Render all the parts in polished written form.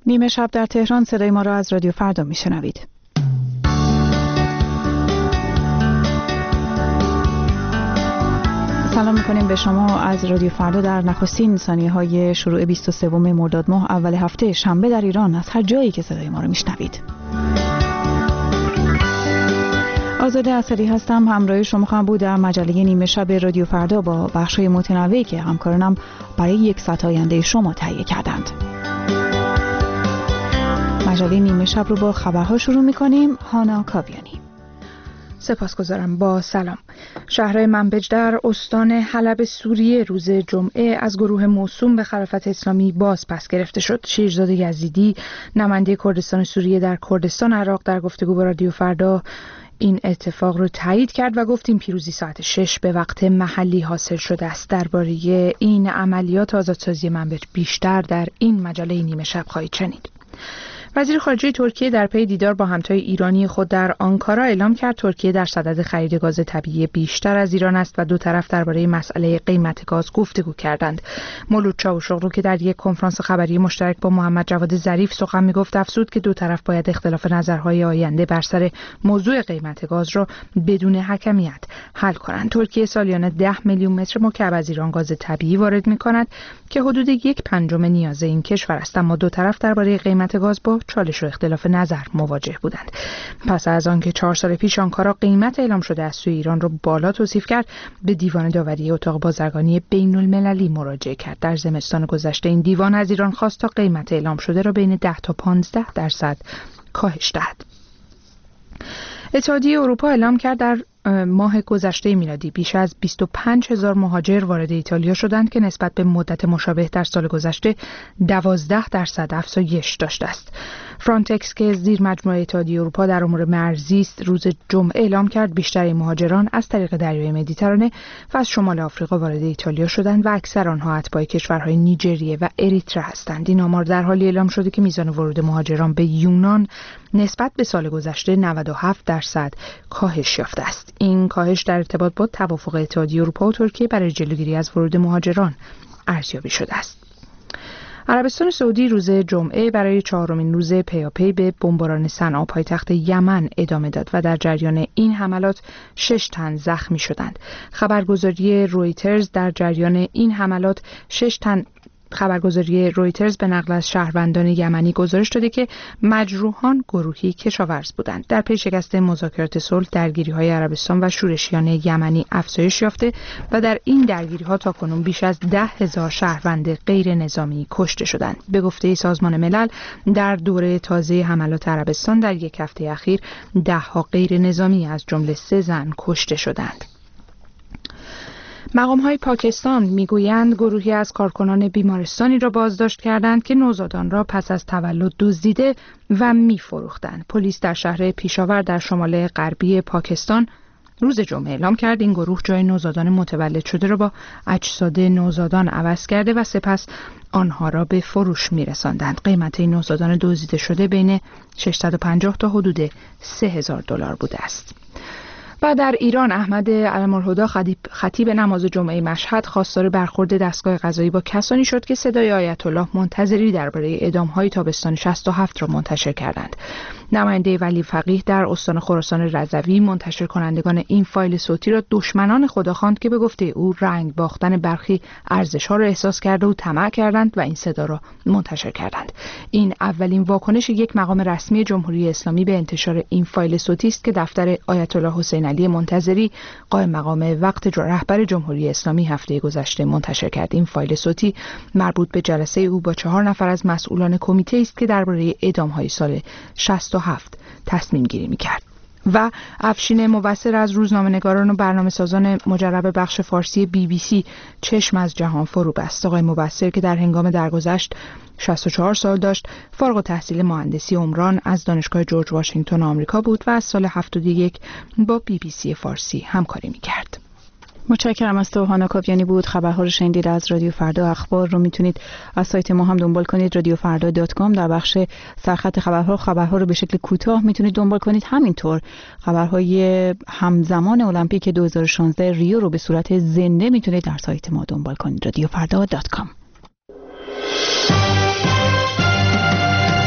نیمه شب در تهران صدای ما را از رادیو فردا میشنوید. سلام میکنیم به شما از رادیو فردا در نخستین ثانیه‌های شروع 23 مرداد ماه اول هفته شنبه در ایران از هر جایی که صدای ما را میشنوید. آزاده اصلی هستم، همراه شما خواهم بود در مجله نیمه شب رادیو فردا با بخش‌های متنوعی که همکارانم برای یک ساعت آینده شما تهیه کردند. مجله نیمه شب رو با خبرها شروع می‌کنیم. هانا کاویانی. سپاسگزارم. با سلام. شهر منبج در استان حلب سوریه روز جمعه از گروه موسوم به خلافت اسلامی باز پس گرفته شد. شیرزاد یزیدی، نماینده کردستان سوریه در کردستان عراق، در گفتگو با رادیو فردا این اتفاق رو تایید کرد و گفت این پیروزی ساعت 6 به وقت محلی حاصل شده است. درباره این عملیات آزادسازی منبج بیشتر در این مجله نیمه شب خواهید شنید. وزیر خارجه ترکیه در پی دیدار با همتای ایرانی خود در آنکارا اعلام کرد ترکیه در صدد خرید گاز طبیعی بیشتر از ایران است و دو طرف درباره مسئله قیمت گاز گفتگو کردند. مولود چاوشوغلو که در یک کنفرانس خبری مشترک با محمد جواد ظریف سخن میگفت افزود که دو طرف باید اختلاف نظرهای آینده بر سر موضوع قیمت گاز را بدون حکمیت حل کنند. ترکیه سالیانه 10 میلیون متر مکعب از ایران گاز طبیعی وارد می‌کند که حدود 1/5 نیاز این کشور است، اما دو طرف درباره قیمت گاز با چالش و اختلاف نظر مواجه بودند. پس از آنکه 4 سال پیش آنکارا قیمت اعلام شده از سوی ایران را بالا توصیف کرد، به دیوان داوری اتاق بازرگانی بین المللی مراجعه کرد. در زمستان گذشته این دیوان از ایران خواست تا قیمت اعلام شده را بین 10 تا 15% کاهش دهد. اتحادیه اروپا اعلام کرد در ماه گذشته میلادی بیش از 25,000 مهاجر وارد ایتالیا شدند که نسبت به مدت مشابه در سال گذشته 12% افزایش داشته است. فرانتکس که زیر مجموعه اتحادیه اروپا در امور مرزی است روز جمعه اعلام کرد بیشتر این مهاجران از طریق دریای مدیترانه و از شمال آفریقا وارد ایتالیا شدند و اکثر آنها اتباع کشورهای نیجریه و اریتره هستند. این آمار در حالی اعلام شده که میزان ورود مهاجران به یونان نسبت به سال گذشته 97% کاهش یافته است. این کاهش در ارتباط با توافق اتحادیه اروپا و ترکیه برای جلوگیری از ورود مهاجران ارزیابی شده است. عربستان سعودی روز جمعه برای 4مین روز پیاپی به بمباران صنعا پایتخت یمن ادامه داد و در جریان این حملات 6 تن زخمی شدند. خبرگزاری رویترز در جریان این حملات 6 تن خبرگزاری رویترز به نقل از شهروندان یمنی گزارش داده که مجروحان گروهی کشاورز بودند. در پی شکست مذاکرات صلح درگیری‌های عربستان و شورشیان یمنی افزایش یافته و در این درگیری‌ها تاکنون بیش از 10,000 شهروند غیر نظامی کشته شدند. به گفته سازمان ملل در دوره تازه حملات عربستان در یک هفته اخیر 10 غیر نظامی از جمله 3 زن کشته شدند. مقام‌های پاکستان میگویند گروهی از کارکنان بیمارستانی را بازداشت کردند که نوزادان را پس از تولد دزدیده و می‌فروختند. پلیس در شهر پیشاور در شمال غربی پاکستان روز جمعه اعلام کرد این گروه جای نوزادان متولد شده را با اجساد نوزادان عوض کرده و سپس آنها را به فروش می‌رساندند. قیمت این نوزادان دزدیده شده بین 650 تا حدود $3,000 بوده است. و در ایران احمد علم‌الهدی خطیب نماز جمعه مشهد خواستار برخورد دستگاه قضایی با کسانی شد که صدای آیت الله منتظری درباره اعدام‌های تابستان 67 را منتشر کردند. نماینده ولی فقیه در استان خراسان رضوی منتشر کنندگان این فایل صوتی را دشمنان خدا خواند که به گفته او رنگ باختن برخی ارزش‌ها را احساس کرده و طمع کردند و این صدا را منتشر کردند. این اولین واکنش یک مقام رسمی جمهوری اسلامی به انتشار این فایل صوتی است که دفتر آیت الله حسین علی منتظری قائم مقام وقت رهبر جمهوری اسلامی هفته گذشته منتشر کرد. این فایل صوتی مربوط به جلسه او با 4 نفر از مسئولان کمیته است که درباره اعدام‌های سال 67 تصمیم گیری می‌کرد. و افشین موثر از روزنامه‌نگاران و برنامه‌سازان مجرب بخش فارسی BBC چشم از جهان فرو بست. آقای موثر که در هنگام درگذشت 64 سال داشت، فارغ التحصیل مهندسی عمران از دانشگاه جورج واشنگتن آمریکا بود و از سال 71 با BBC فارسی همکاری می‌کرد. متشکرم از تو. هانا کاویانی بود. خبرها رو شنیدید از رادیو فردا. اخبار رو میتونید از سایت ما هم دنبال کنید، radiofarda.com. در بخش سرخط خبرها رو به شکل کوتاه میتونید دنبال کنید. همینطور خبرهای همزمان المپیک 2016 ریو رو به صورت زنده میتونید در سایت ما دنبال کنید، radiofarda.com.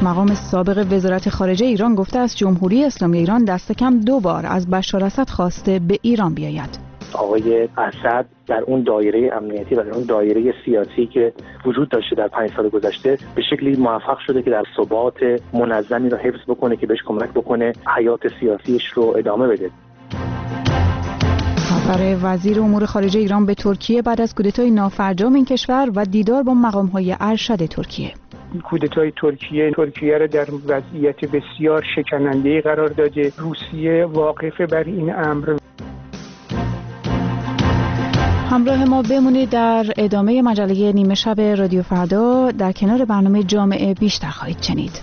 پیش مقام سابق وزارت خارجه ایران گفته است جمهوری اسلامی ایران دست کم 2 بار از بشار اسد خواسته به ایران بیاید. آقای اسد در اون دایره امنیتی و در اون دایره سیاسی که وجود داشته در 5 سال گذشته به شکلی موفق شده که در ثبات منظمی رو حفظ بکنه که بهش کمک بکنه حیات سیاسیش رو ادامه بده. سفر وزیر امور خارجه ایران به ترکیه بعد از کودتای نافرجام این کشور و دیدار با مقام‌های ارشد ترکیه. کودتای ترکیه را در وضعیت بسیار شکننده‌ای قرار داده. روسیه واقف بر این امر. همراه ما بمونید در ادامه مجله نیمه شب رادیو فردا. در کنار برنامه جامعه بیشتر خواهید شنید.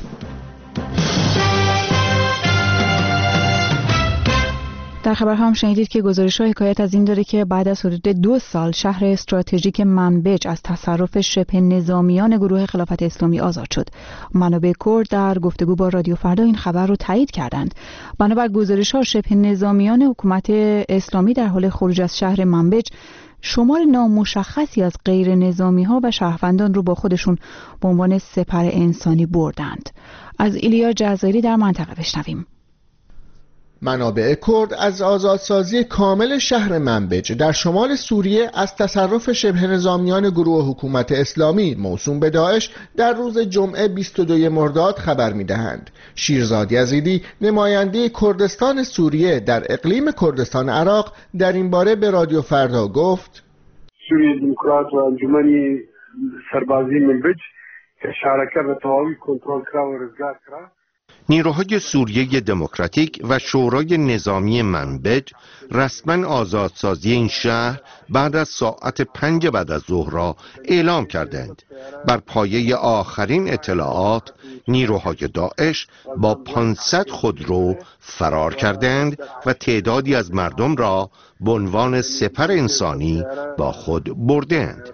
در خبر هم شنیدید که گزارش‌ها حکایت از این داره که بعد از حدود 2 سال شهر استراتژیک منبج از تصرف شبه نظامیان گروه خلافت اسلامی آزاد شد. منابع کرد در گفتگو با رادیو فردا این خبر رو تایید کردند. بنابر گزارش‌ها شبه نظامیان حکومت اسلامی در حال خروج از شهر منبج شمار نامشخصی از غیر نظامی‌ها و شهروندان رو با خودشون به عنوان سپر انسانی بردند. از ایلیا جزایری در منطقه بشنویم. منابع کرد از آزادسازی کامل شهر منبج در شمال سوریه از تصرف شبه نظامیان گروه حکومت اسلامی موسوم به داعش در روز جمعه 22 مرداد خبر می‌دهند. شیرزاد یزیدی نماینده کردستان سوریه در اقلیم کردستان عراق در این باره به رادیو فردا گفت: سوریه دموکرات و انجمن سربازی منبج که شارکه به تمامی کنترل کرد و رزگار کرد. نیروهای سوریه دموکراتیک و شورای نظامی منبج رسما آزادسازی این شهر بعد از ساعت 5 بعد از ظهر را اعلام کردند. بر پایه آخرین اطلاعات نیروهای داعش با 500 خودرو فرار کردند و تعدادی از مردم را به عنوان سپر انسانی با خود بردند.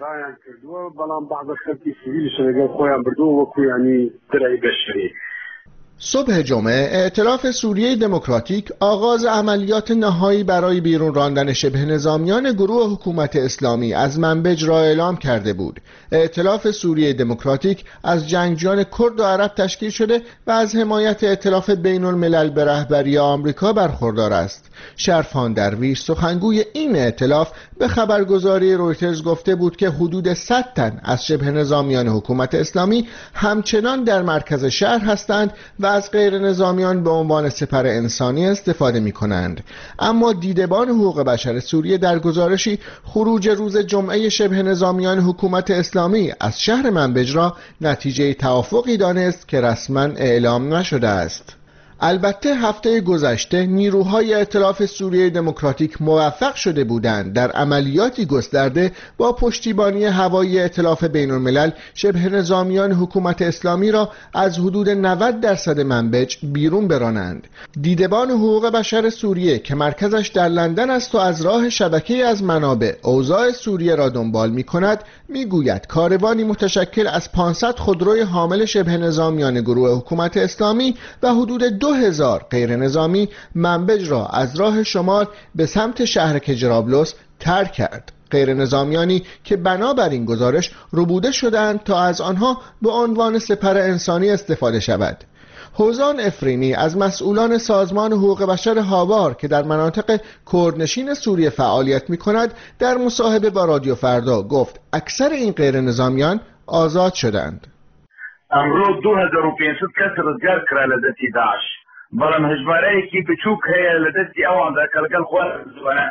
صبح جمعه ائتلاف سوریه دموکراتیک آغاز عملیات نهایی برای بیرون راندن شبه نظامیان گروه حکومت اسلامی از منبج را اعلام کرده بود. ائتلاف سوریه دموکراتیک از جنگجویان کرد و عرب تشکیل شده و از حمایت ائتلاف بین الملل به رهبری آمریکا برخوردار است. شرفان درویش سخنگوی این ائتلاف به خبرگزاری رویترز گفته بود که حدود 100 تن از شبه نظامیان حکومت اسلامی همچنان در مرکز شهر هستند و از غیر نظامیان به عنوان سپر انسانی استفاده می کنند. اما دیدبان حقوق بشر سوریه در گزارشی خروج روز جمعه شبه نظامیان حکومت اسلامی از شهر منبج را نتیجه توافقی دانست که رسما اعلام نشده است. البته هفته گذشته نیروهای ائتلاف سوریه دموکراتیک موفق شده بودند در عملیاتی گسترده با پشتیبانی هوایی ائتلاف بین الملل شبه نظامیان حکومت اسلامی را از حدود 90% منبج بیرون برانند. دیدبان حقوق بشر سوریه که مرکزش در لندن است و از راه شبکه‌ای از منابع اوضاع سوریه را دنبال می‌کند میگوید کاروانی متشکل از 500 خودروی حامل شبه نظامیان گروه حکومت اسلامی و حدود 2000 غیر نظامی منبج را از راه شمال به سمت شهر جرابلس ترک کرد. غیر نظامیانی که بنابر این گزارش ربوده شدند تا از آنها به عنوان سپر انسانی استفاده شود. حوزان افرینی از مسئولان سازمان حقوق بشر هاوار که در مناطق کردنشین سوریه فعالیت می کند در مصاحبه با رادیو فردا گفت اکثر این غیر نظامیان آزاد شدند. امروز 2500 کس رزگار کرده لدستی داعش بلام هجماره یکی بچوک هی لدستی اوان در کلگل خواه زبانه.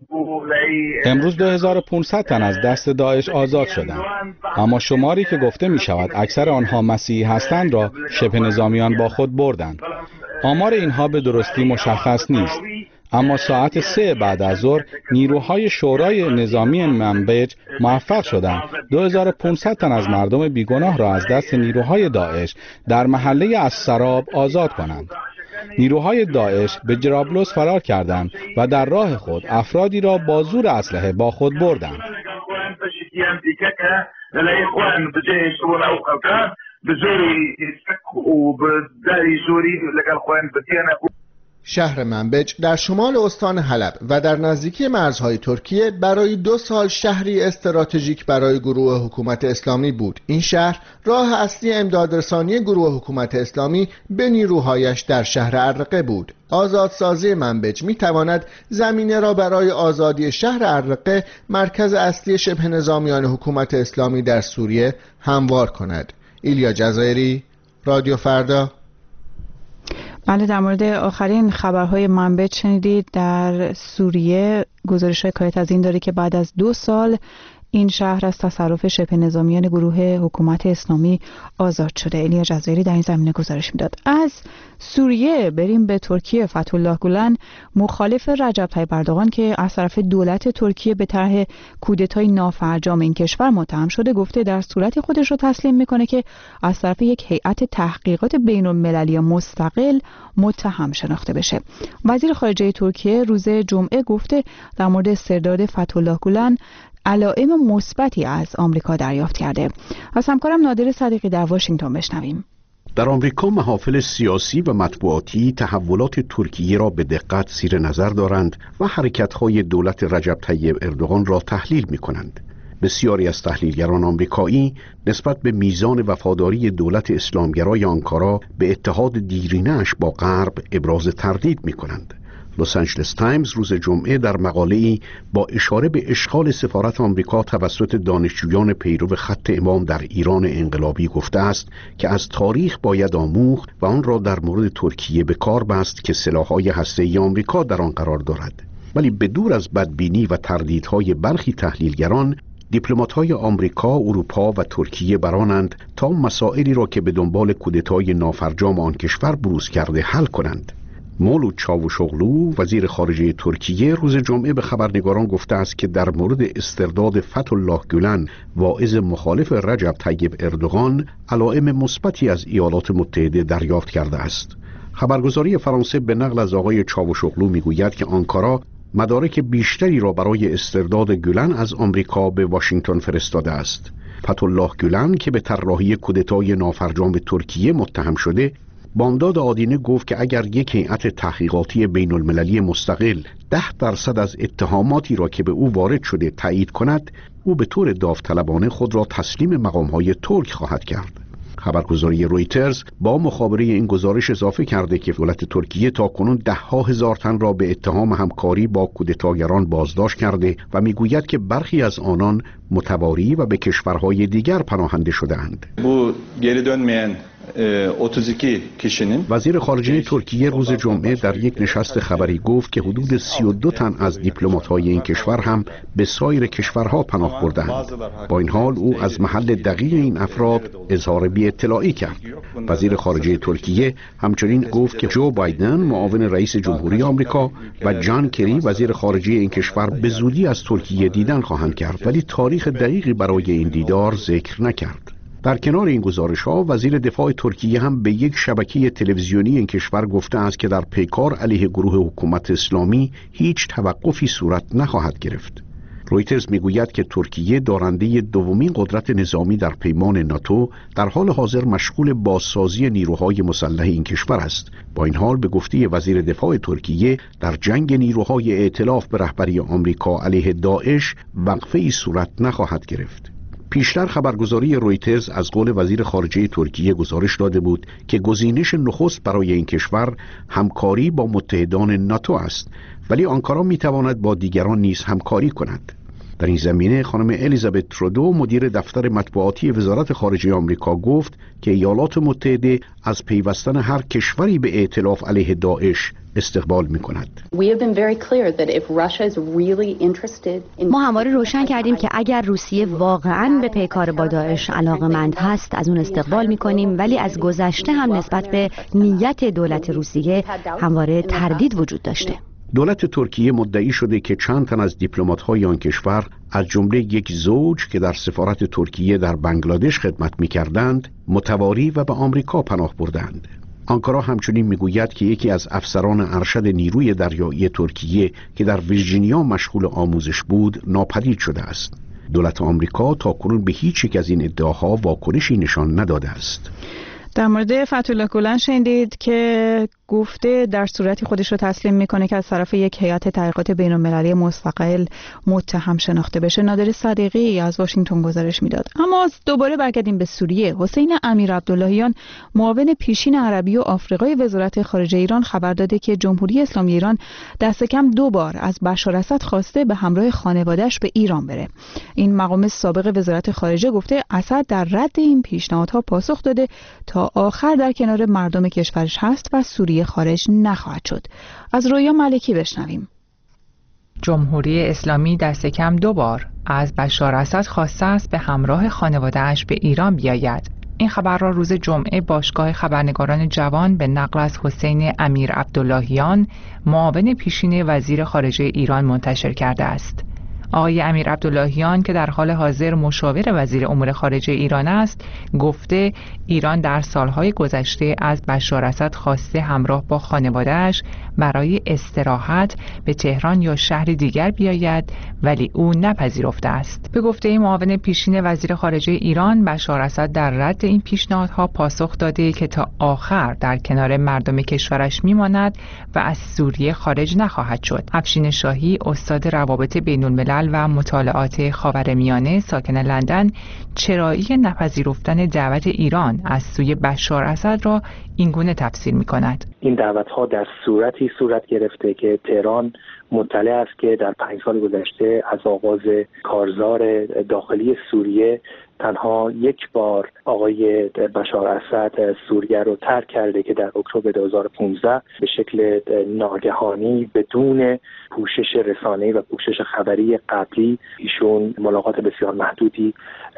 امروز 2500 تن از دست داعش آزاد شدند، اما شماری که گفته می شود اکثر آنها مسیحی هستند را شبه نظامیان با خود بردند. آمار اینها به درستی مشخص نیست، اما ساعت 3 بعد از ظهر نیروهای شورای نظامی منبج موفق شدند 2500 تن از مردم بیگناه را از دست نیروهای داعش در محله السراب آزاد کنند. نیروهای داعش به جرابلس فرار کردند و در راه خود افرادی را با زور اسلحه با خود بردند. شهر منبج در شمال استان حلب و در نزدیکی مرزهای ترکیه برای 2 سال شهری استراتژیک برای گروه حکومت اسلامی بود. این شهر راه اصلی امدادرسانی گروه حکومت اسلامی به نیروهایش در شهر ارقه بود. آزادسازی منبج می تواند زمینه را برای آزادی شهر ارقه، مرکز اصلی شبه نظامیان حکومت اسلامی در سوریه، هموار کند. ایلیا جزایری، رادیو فردا. بله، در مورد آخرین خبرهای منبج شنیدید. در سوریه گزارش حکایت از این داره که بعد از 2 سال این شهر از تصرف شبه نظامیان گروه حکومت اسلامی آزاد شده. ایلیا جزایری در این زمینه گزارش میداد. از سوریه بریم به ترکیه. فتح‌الله گولن، مخالف رجب طیب اردوغان که از طرف دولت ترکیه به طرح کودتای نافرجام این کشور متهم شده، گفته در صورتی خودش رو تسلیم میکنه که از طرف یک هیئت تحقیقات بین‌المللی مستقل متهم شناخته بشه. وزیر خارجه ترکیه روز جمعه گفته در مورد استرداد فتح‌الله گولن علائم مثبتی از آمریکا دریافت کرده. از همکارم نادر صدیقی در واشنگتن بشنویم. در آمریکا محافل سیاسی و مطبوعاتی تحولات ترکیه را به دقت زیر نظر دارند و حرکت‌های دولت رجب طیب اردوغان را تحلیل می‌کنند. بسیاری از تحلیلگران آمریکایی نسبت به میزان وفاداری دولت اسلامگرای آنکارا به اتحاد دیرینه‌اش با غرب ابراز تردید می‌کنند. لس آنجلس تایمز روز جمعه در مقاله‌ای با اشاره به اشغال سفارت آمریکا توسط دانشجویان پیرو خط امام در ایران انقلابی گفته است که از تاریخ باید آموخت و آن را در مورد ترکیه به کار بست که سلاح‌های هسته‌ای آمریکا در آن قرار دارد. ولی به دور از بدبینی و تردیدهای برخی تحلیلگران، دیپلمات‌های آمریکا، اروپا و ترکیه برانند تا مسائلی را که به دنبال کودتای نافرجام آن کشور بروز کرده حل کنند. مولود چاوشوغلو، وزیر خارجه ترکیه، روز جمعه به خبرنگاران گفته است که در مورد استرداد فتح‌الله گولن، واعظ مخالف رجب طیب اردوغان، علائم مثبتی از ایالات متحده دریافت کرده است. خبرگزاری فرانسه به نقل از آقای چاوشوغلو میگوید که آنکارا مدارک بیشتری را برای استرداد گولن از آمریکا به واشنگتن فرستاده است. فتح‌الله گولن که به طراحی کودتای نافرجام ترکیه متهم شده، بامداد آدینه گفت که اگر یک هیئت تحقیقاتی بین المللی مستقل 10% از اتهاماتی را که به او وارد شده تایید کند، او به طور داوطلبانه خود را تسلیم مقامهای ترک خواهد کرد. خبرگزاری رویترز با مخابره این گزارش اضافه کرده که دولت ترکیه تاکنون 10,000 تن را به اتهام همکاری با کودتاگران بازداشت کرده و میگوید که برخی از آنان متواری و به کشورهای دیگر پناهنده شده‌اند. وزیر خارجه ترکیه روز جمعه در یک نشست خبری گفت که حدود 32 تن از دیپلمات‌های این کشور هم به سایر کشورها پناه بردند. با این حال او از محل دقیق این افراد اظهار بی‌اطلاعی کرد. وزیر خارجه ترکیه همچنین گفت که جو بایدن، معاون رئیس جمهوری آمریکا، و جان کری، وزیر خارجه این کشور، به زودی از ترکیه دیدن خواهند کرد، ولی تاریخ دقیقی برای این دیدار ذکر نکرد. در کنار این گزارش‌ها، وزیر دفاع ترکیه هم به یک شبکه تلویزیونی این کشور گفته است که در پیکار علیه گروه حکومت اسلامی هیچ توقفی صورت نخواهد گرفت. رویترز میگوید که ترکیه، دارنده دومین قدرت نظامی در پیمان ناتو، در حال حاضر مشغول بازسازی نیروهای مسلح این کشور است. با این حال به گفته وزیر دفاع ترکیه، در جنگ نیروهای ائتلاف به رهبری آمریکا علیه داعش وقفه‌ای صورت نخواهد گرفت. پیشتر خبرگزاری رویترز از قول وزیر خارجه ترکیه گزارش داده بود که گزینش نخست برای این کشور همکاری با متحدان ناتو است، ولی آنکارا میتواند با دیگران نیز همکاری کند. در این زمینه خانم الیزابت ترودو، مدیر دفتر مطبوعاتی وزارت خارجه آمریکا، گفت که ایالات متحده از پیوستن هر کشوری به ائتلاف علیه داعش استقبال می‌کند. ما همواره روشن کردیم که اگر روسیه واقعاً به پیکار با داعش علاقه‌مند هست، از اون استقبال می‌کنیم، ولی از گذشته هم نسبت به نیت دولت روسیه همواره تردید وجود داشته. دولت ترکیه مدعی شده که چند تن از دیپلمات‌های آن کشور، از جمله یک زوج که در سفارت ترکیه در بنگلادش خدمت می‌کردند، متواری و به آمریکا پناه بردند. آنکارا همچنین میگوید که یکی از افسران ارشد نیروی دریایی ترکیه که در ویرجینیا مشغول آموزش بود ناپدید شده است. دولت آمریکا تاکنون به هیچ یک از این ادعاها واکنشی نشان نداده است. در مورد فتح‌الله گولن شنیدید که گفته در صورتی خودش رو تسلیم میکنه که از طرف یک هیئت تحقیقات بین‌المللی مستقل متهم شناخته بشه. نادر صدیقی از واشنگتن گزارش میداد. اما دوباره برگردیم به سوریه. حسین امیرعبداللهیان معاون پیشین عربی و آفریقای وزارت خارجه ایران خبر داده که جمهوری اسلامی ایران دست کم 2 بار از بشار اسد خواسته به همراه خانواده‌اش به ایران بره. این مقام سابق وزارت خارجه گفته اسد در رد این پیشنهادها پاسخ داده تا آخر در کنار مردم کشورش هست و سوریه خارج نخواهد شد. از رویا ملکی بشنویم. جمهوری اسلامی دست کم 2 بار از بشار اسد خواسته است به همراه خانواده‌اش به ایران بیاید. این خبر را روز جمعه باشگاه خبرنگاران جوان به نقل از حسین امیرعبداللهیان معاون پیشین وزیر خارجه ایران منتشر کرده است. آقای امیرعبداللهیان که در حال حاضر مشاور وزیر امور خارجه ایران است، گفته ایران در سالهای گذشته از بشار اسد خواسته همراه با خانواده‌اش برای استراحت به تهران یا شهر دیگر بیاید، ولی او نپذیرفته است. به گفته معاون پیشین وزیر خارجه ایران، بشار اسد در رد این پیشنهادها پاسخ داده که تا آخر در کنار مردم کشورش میماند و از سوریه خارج نخواهد شد. افشین شاهی، استاد روابط بین‌الملل و مطالعات خاورمیانه ساکن لندن، چرایی نپذیرفتن دعوت ایران از سوی بشار اسد را اینگونه تفسیر می‌کند. این دعوت‌ها در صورتی صورت گرفته که تهران مطلع است که در 5 سال گذشته از آغاز کارزار داخلی سوریه تنها 1 بار آقای بشار اسد سوریه رو ترک کرده که در اکتبر 2015 به شکل ناگهانی بدون پوشش رسانه‌ای و پوشش خبری قبلی ایشون ملاقات بسیار محدودی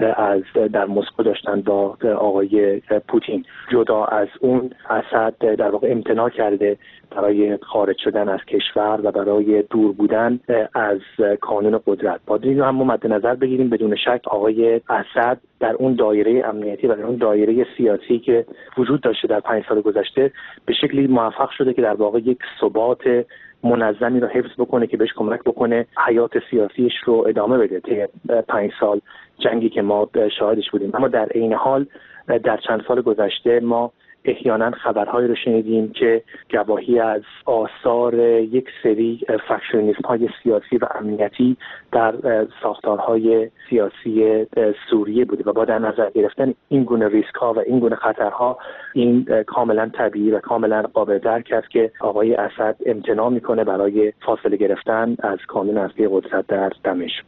در مسکو داشتن با آقای پوتین. جدا از اون اسد در واقع امتناع کرده برای خارج شدن از کشور و برای دور بودن از کانون قدرت. باید این رو هم مد نظر بگیریم. بدون شک آقای اسد در اون دایره امنیتی و در اون دایره سیاسی که وجود داشته در 5 سال گذشته به شکلی موفق شده که در واقع یک ثبات منظمی رو حفظ بکنه که بهش کمک بکنه حیات سیاسیش رو ادامه بده طی 5 سال جنگی که ما شاهدش بودیم. اما در عین حال در چند سال گذشته ما احیانا خبرهایی رو شنیدیم که گواهی از آثار یک سری فکشنیست‌های سیاسی و امنیتی در ساختارهای سیاسی سوریه بوده و با در نظر گرفتن این گونه ریسک‌ها و این گونه خطرها این کاملا طبیعی و کاملا قابل درک است که آقای اسد امتناع میکنه برای فاصله گرفتن از کانون اصلی قدرت در دمشق.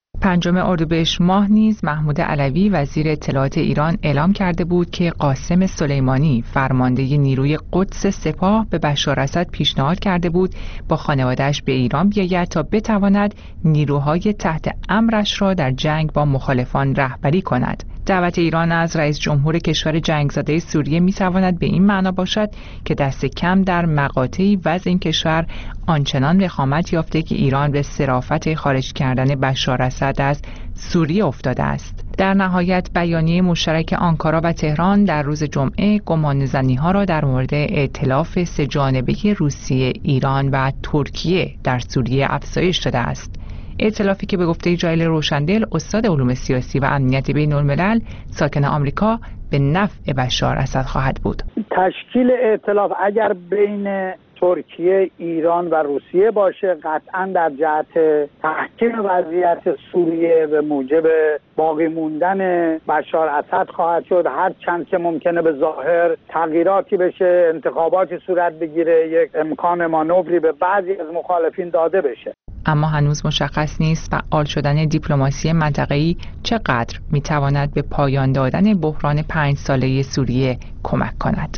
5 اردیبهشت ماه نیز محمود علوی وزیر اطلاعات ایران اعلام کرده بود که قاسم سلیمانی فرمانده نیروی قدس سپاه به بشار اسد پیشنهاد کرده بود با خانواده‌اش به ایران بیاید تا بتواند نیروهای تحت امرش را در جنگ با مخالفان رهبری کند. دعوت ایران از رئیس جمهور کشور جنگزده سوریه می‌تواند به این معنا باشد که دست کم در مقاطعی وضع این کشور آنچنان وخامت یافته که ایران به صرافت خارج کردن بشار اسد از سوریه افتاده است. در نهایت بیانیه مشترک آنکارا و تهران در روز جمعه گمانه‌زنی‌ها را در مورد ائتلاف 3 جانبه روسیه، ایران و ترکیه در سوریه افزایش داده است. ائتلافی که به گفته جایل روشندل، استاد علوم سیاسی و امنیت بین‌الملل ساکن آمریکا، به نفع بشار اسد خواهد بود. تشکیل ائتلاف اگر بین ترکیه، ایران و روسیه باشه قطعاً در جهت تحکیم وضعیت سوریه به موجب باقی موندن بشار اسد خواهد شد. هر چند که ممکنه به ظاهر تغییراتی بشه، انتخاباتی صورت بگیره، یک امکان مانوری به بعضی از مخالفین داده بشه. اما هنوز مشخص نیست فعال شدن دیپلماسی منطقه‌ای چقدر میتواند به پایان دادن بحران 5 ساله سوریه کمک کند.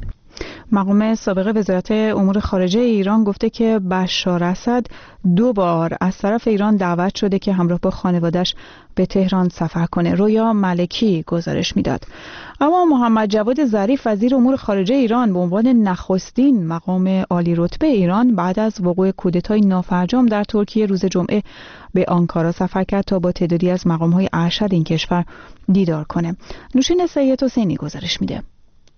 مقام سابق وزارت امور خارجه ایران گفته که بشار اسد 2 بار از طرف ایران دعوت شده که همراه با خانواده‌اش به تهران سفر کنه. رویا ملکی گزارش میداد. اما محمد جواد ظریف وزیر امور خارجه ایران به عنوان نخستین مقام عالی رتبه ایران بعد از وقوع کودتای نافرجام در ترکیه روز جمعه به آنکارا سفر کرد تا با تعدادی از مقام‌های ارشد این کشور دیدار کنه. نوشین سید حسینی گزارش میده.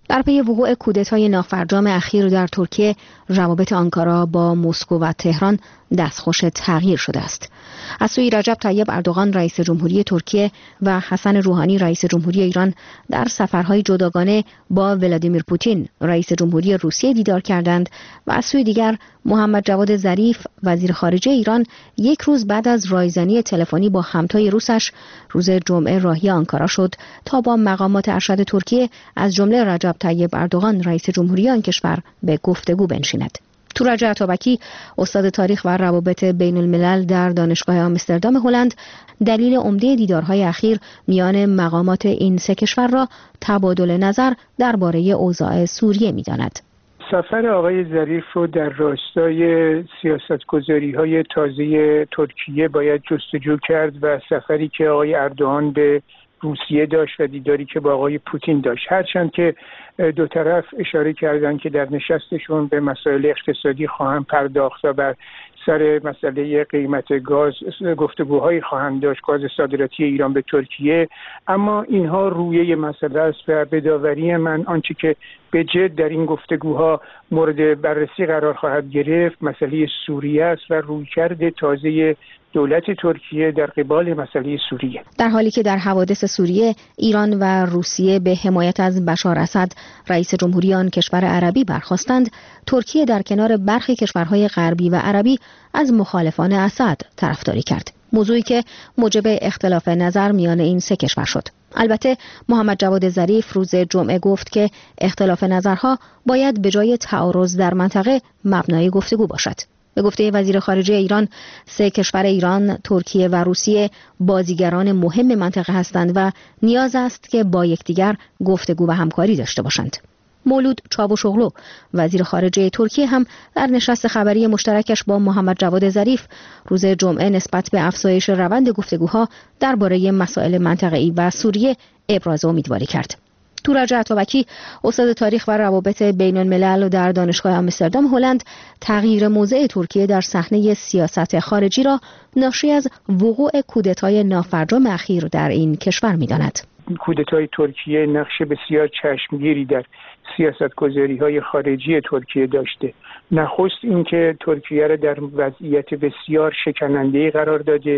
در پی وقوع کودتای نافرجام اخیر در ترکیه، روابط آنکارا با مسکو و تهران دستخوش تغییر شده است. از سوی رجب طیب اردوغان رئیس جمهوری ترکیه و حسن روحانی رئیس جمهوری ایران در سفرهای جداگانه با ولادیمیر پوتین رئیس جمهوری روسیه دیدار کردند و از سوی دیگر محمد جواد ظریف وزیر خارجه ایران یک روز بعد از رایزنی تلفنی با همتای روسش روز جمعه راهی آنکارا شد تا با مقامات ارشد ترکیه از جمله رجب طیب اردوغان رئیس جمهوری آن کشور به گفتگو بنشیند. تورج عطابکی استاد تاریخ و روابط بین الملل در دانشگاه آمستردام هلند دلیل عمده دیدارهای اخیر میان مقامات این سه کشور را تبادل نظر درباره اوضاع سوریه می‌داند. سفر آقای ظریف رو در راستای سیاستگذاری‌های تازه ترکیه باید جستجو کرد و سفری که آقای اردوغان به روسیه داشت و دیداری که با آقای پوتین داشت، هرچند که دو طرف اشاره کردند که در نشستشون به مسائل اقتصادی خواهند پرداخت و بر سر مسئله قیمت گاز گفتگوهایی خواهند داشت، گاز صادراتی ایران به ترکیه، اما اینها رویه مسئله است و به داوری من آنچه که به جد در این گفتگوها مورد بررسی قرار خواهد گرفت مسئله سوریه است و رویکرد تازه دولت ترکیه در قبال مسئله سوریه. در حالی که در حوادث سوریه ایران و روسیه به حمایت از بشار اسد رئیس جمهوری آن کشور عربی برخاستند، ترکیه در کنار برخی کشورهای غربی و عربی از مخالفان اسد طرفداری کرد، موضوعی که موجب اختلاف نظر میان این سه کشور شد. البته محمد جواد ظریف روز جمعه گفت که اختلاف نظرها باید به جای تعارض در منطقه مبنای گفتگو باشد. به گفته وزیر خارجه ایران، سه کشور ایران، ترکیه و روسیه بازیگران مهم منطقه هستند و نیاز است که با یکدیگر گفتگو و همکاری داشته باشند. مولود چاوشوغلو وزیر خارجه ترکیه هم در نشست خبری مشترکش با محمد جواد ظریف روز جمعه نسبت به افزایش روند گفتگوها درباره مسائل منطقه‌ای و سوریه ابراز امیدواری کرد. تورج عطابکی استاد تاریخ و روابط بین الملل در دانشگاه آمستردام هلند تغییر موضع ترکیه در صحنه سیاست خارجی را ناشی از وقوع کودتای نافرجام اخیر در این کشور می‌داند. کودتای ترکیه نقش بسیار چشمگیری در سیاست‌گذاری‌های خارجی ترکیه داشته. نخست اینکه ترکیه را در وضعیت بسیار شکننده‌ای قرار داده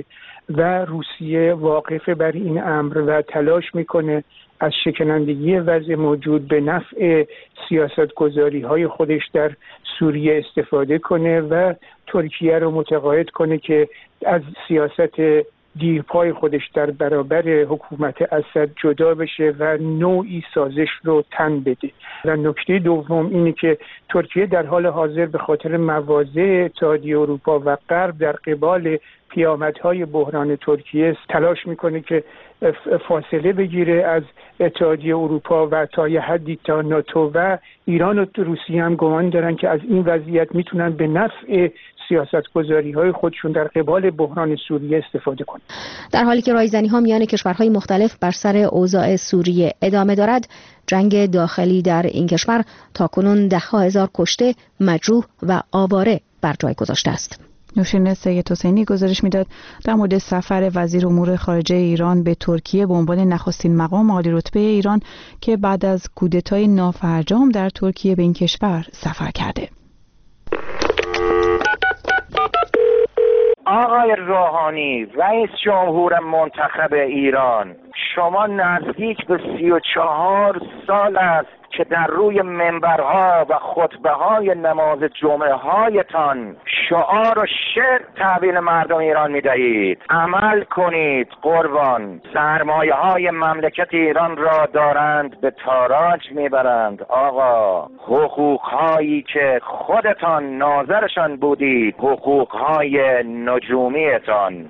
و روسیه واقف بر این امر و تلاش می‌کنه از شکنندگی وضع موجود به نفع سیاست‌گذاری‌های خودش در سوریه استفاده کنه و ترکیه رو متقاعد کنه که از سیاست دیرپای خودش در برابر حکومت اسد جدا بشه و نوعی سازش رو تن بده. و نکته دوم اینه که ترکیه در حال حاضر به خاطر مواضع اتحادیه اروپا و غرب در قبال پیامدهای بحران ترکیه تلاش میکنه که فاصله بگیره از اتحادیه اروپا و تا یه حدی تا ناتو، و ایران و روسیه هم گمان دارن که از این وضعیت میتونن به نفع سیاست‌گذاری‌های خودشون در قبال بحران سوریه استفاده کنند. در حالی که رایزنی‌ها میان کشورهای مختلف بر سر اوضاع سوریه ادامه دارد، جنگ داخلی در این کشور تاکنون ده‌ها هزار کشته، مجروح و آواره بر جای گذاشته است. نوشین سید حسینی گزارش میداد در مورد سفر وزیر امور خارجه ایران به ترکیه به عنوان نخستین مقام عالی رتبه ایران که بعد از کودتای نافرجام در ترکیه به این کشور سفر کرده. آقای روحانی، رئیس جمهور منتخب ایران، شما نزدیک به 34 سال است که در روی منبرها و خطبه‌های نماز جمعه هایتان شعار و شعر تحویل مردم ایران می‌دهید. عمل کنید قربان. سرمایه‌های مملکت ایران را دارند به تاراج میبرند. آقا، حقوق‌هایی که خودتان ناظرشان بودید، حقوق‌های نجومیتان.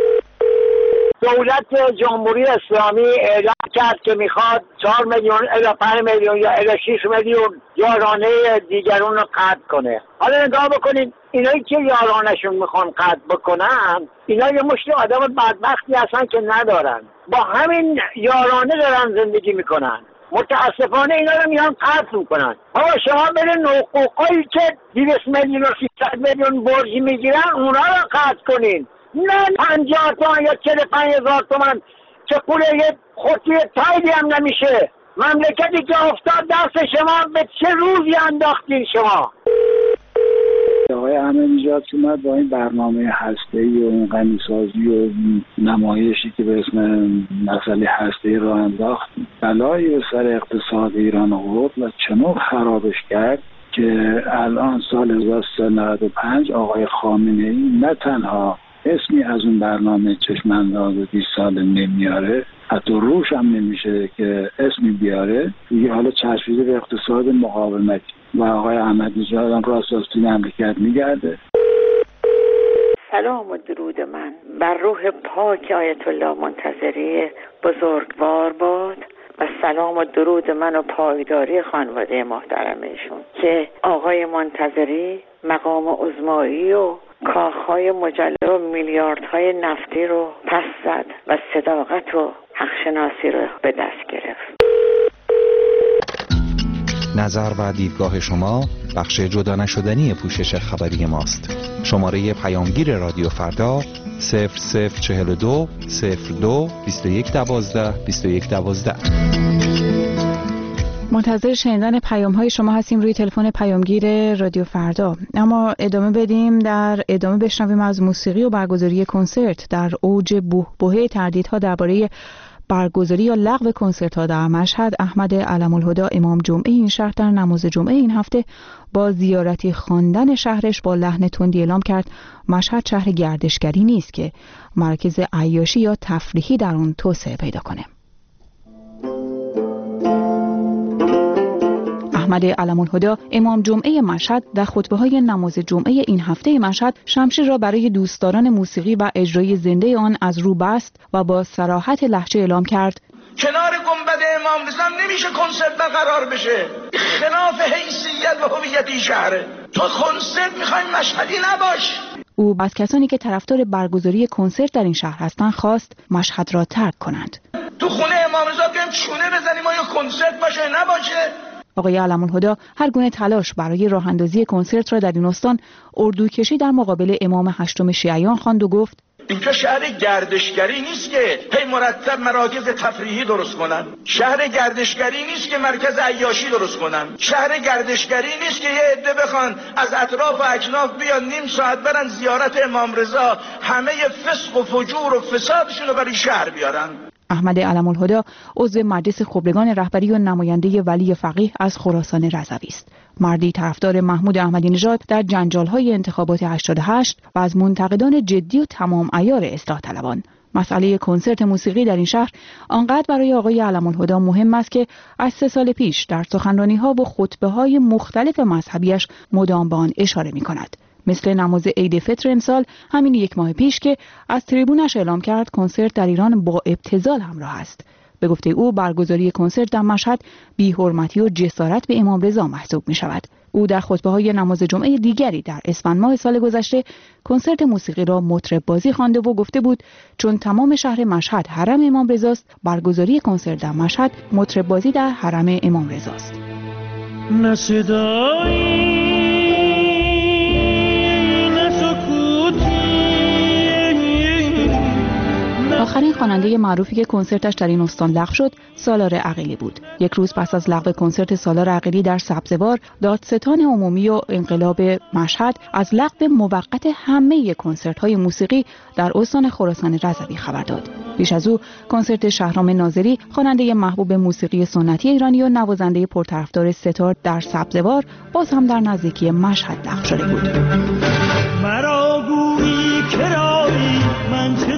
دولت جمهوری اسلامی اعلام کرد که میخواد 4 میلیون الی 5 میلیون یا الی 6 میلیون یارانه دیگرون رو قطع کنه. حالا نگاه بکنید، اینایی که یارانشون میخوان قطع بکنن، اینا یه مشت آدم بدبختی هستن که ندارن، با همین یارانه دارن زندگی میکنن. متاسفانه اینا رو میان قطع میکنن. آقا شما برین حقوقایی که 200 میلیون و 300 میلیون برجی میگیرن اونا رو قطع کنین، نه 50 تومن یا 45,000 تومن که پول یه خطی تایلی هم نمیشه. مملکتی که افتاد دست شما به چه روزی انداختین شما؟ آقای احمدی‌نژاد که اومد با این برنامه هسته‌ای و این غنی‌سازی و نمایشی که به اسم مسئله هسته‌ای راه انداخت، بلایی به سر اقتصاد ایران آورد و چنان خرابش کرد که الان سال 1395 آقای خامنه‌ای نه تنها اسمی از اون برنامه چشم‌انداز 20 سال نمیاره، حتی روش هم نمیشه که اسمی بیاره، دیگه حالا چشمگیر به اقتصاد مقاومتی و آقای احمدی‌نژاد هم راست از توی مملکت میگرده. سلام و درود من بر روح پاک آیت الله منتظری بزرگوار باد و سلام و درود من و پایداری خانواده محترمشون که آقای منتظری مقام عظمایی و کاخهای مجلل و میلیاردهای نفتی رو پس زد و صداقت و حقشناسی رو به دست گرفت. نظر و دیدگاه شما بخش جدا نشدنی پوشش خبری ماست. شماره پیامگیر رادیو فردا 0042 02 2112 2112. منتظر شنیدن پیام‌های شما هستیم روی تلفن پیامگیر رادیو فردا. اما ادامه بدیم، در ادامه بشنویم از موسیقی و برگزاری کنسرت در اوج بحبوحه تردیدها درباره برگزاری یا لغو کنسرت‌ها در مشهد. احمد علم‌الهدی امام جمعه این شهر در نماز جمعه این هفته با زیارتی خواندن شهرش با لحن تندی اعلام کرد مشهد شهر گردشگری نیست که مرکز عیاشی یا تفریحی در اون توسعه پیدا کنه. احمد علم‌الهدی امام جمعه مشهد در خطبه‌های نماز جمعه این هفته مشهد شمشیر را برای دوستداران موسیقی و اجرای زنده آن از رو بست و با صراحت لهجه اعلام کرد کنار گنبد امام رضا نمیشه کنسرت برقرار بشه، خلاف حیثیت و هویت این شهره. تو کنسرت میخوای مشهدی نباش. او از کسانی که طرفدار برگزاری کنسرت در این شهر هستند خواست مشهد را ترک کنند. تو خونه امام رضا بیایم چونه بزنیم آیا کنسرت باشه نباشه؟ آقای علم‌الهدی هر گونه تلاش برای راه اندازی کنسرت را در این استان اردوکشی در مقابل امام هشتم شیعیان خواند و گفت اینجا شهر گردشگری نیست که هی مرتب مراکز تفریحی درست کنن. شهر گردشگری نیست که مرکز عیاشی درست کنن. شهر گردشگری نیست که یه عده بخوان از اطراف و اکناف بیان نیم ساعت برن زیارت امام رضا همه فسق و فجور و فسادشون رو برای شهر بیارن. احمد علم‌الهدی عضو مجلس خبرگان رهبری و نماینده ولی فقیه از خراسان رضوی است. مردی طرفدار محمود احمدی نژاد در جنجال‌های انتخابات 88 و از منتقدان جدی و تمام عیار اصلاح طلبان. مسئله کنسرت موسیقی در این شهر آنقدر برای آقای علم‌الهدی مهم است که از 3 سال پیش در سخنرانی‌ها و خطبه‌های مختلف مذهبیش مدام به آن اشاره می‌کند. مثل نماز عید فطر امسال همین 1 ماه پیش که از تریبونش اعلام کرد کنسرت در ایران با ابتذال همراه است. به گفته او برگزاری کنسرت در مشهد بی‌حرمتی و جسارت به امام رضا محسوب می شود. او در خطبه‌های نماز جمعه دیگری در اسفند ماه سال گذشته کنسرت موسیقی را مطرب بازی خوانده و گفته بود چون تمام شهر مشهد حرم امام رضاست، برگزاری کنسرت در مشهد مطرب بازی در حرم امام رضاست. آخرین خواننده معروفی که کنسرتش در این استان لغو شد سالار عقیلی بود. 1 روز پس از لغو کنسرت سالار عقیلی در سبزوار، دادستان عمومی و انقلاب مشهد از لغو موقت همه کنسرت‌های موسیقی در استان خراسان رضوی خبر داد. پیش از او کنسرت شهرام ناظری، خواننده محبوب موسیقی سنتی ایرانی و نوازنده پرطرفدار ستار در سبزوار، باز هم در نزدیکی مشهد لغو شده بود. مرا گویی کرایی من چه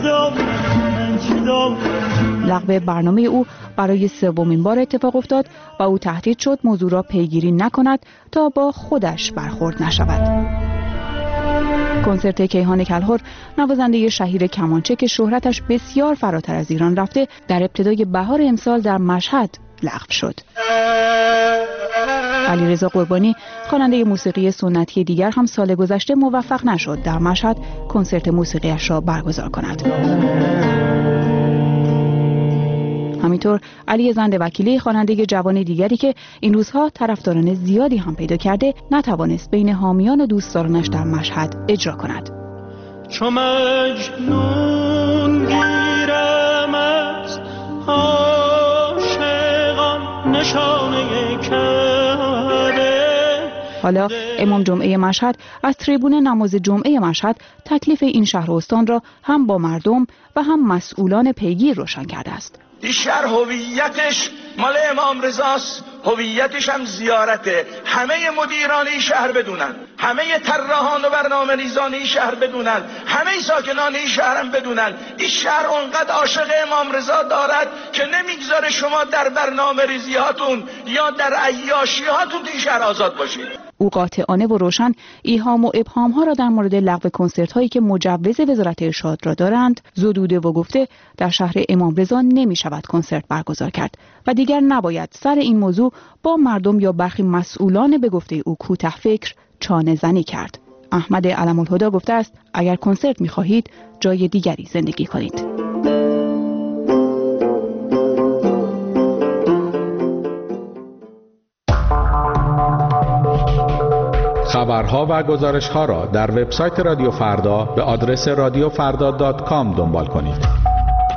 لغو برنامه او برای 3مین بار اتفاق افتاد و او تهدید شد موضوع را پیگیری نکند تا با خودش برخورد نشود. کنسرت کیهان کلهر، نوازنده شهیر کمانچه که شهرتش بسیار فراتر از ایران رفته، در ابتدای بهار امسال در مشهد لغو شد. علیرضا قربانی، خواننده موسیقی سنتی دیگر هم سال گذشته موفق نشد در مشهد کنسرت موسیقیش را برگزار کند. همینطور علی زند وکیلی، خواننده جوان دیگری که این روزها طرفداران زیادی هم پیدا کرده، نتوانست بین حامیان و دوستدارانش در مشهد اجرا کند. چو مجنون گیرم از عاشقان نشانه کعبه. حالا امام جمعه مشهد از تریبون نماز جمعه مشهد تکلیف این شهر و استان را هم با مردم و هم مسئولان پیگیر روشن کرده است. این شهر هویتش مال امام رضاست، هویتش هم زیارته. همه مدیران این شهر بدونن، همه طراحان و برنامه‌ریزان این شهر بدونن، همه ساکنان این شهر هم بدونن این شهر اونقدر عاشق امام رضا دارد که نمیگذاره شما در برنامه‌ریزی‌هاتون یا در عیاشی‌هاتون این شهر آزاد باشید. او قاطعانه و روشن ایهام و ابهام ها را در مورد لغو کنسرت هایی که مجوز وزارت ارشاد را دارند زدوده و گفته در شهر امام رضا نمی شود کنسرت برگزار کرد و دیگر نباید سر این موضوع با مردم یا برخی مسئولان به گفته او کوته فکر چانه زنی کرد. احمد علم الهدی گفته است اگر کنسرت می خواهید جای دیگری زندگی کنید. خبرها و گزارش‌ها را در وبسایت رادیو فردا به آدرس radiofarda.com دنبال کنید.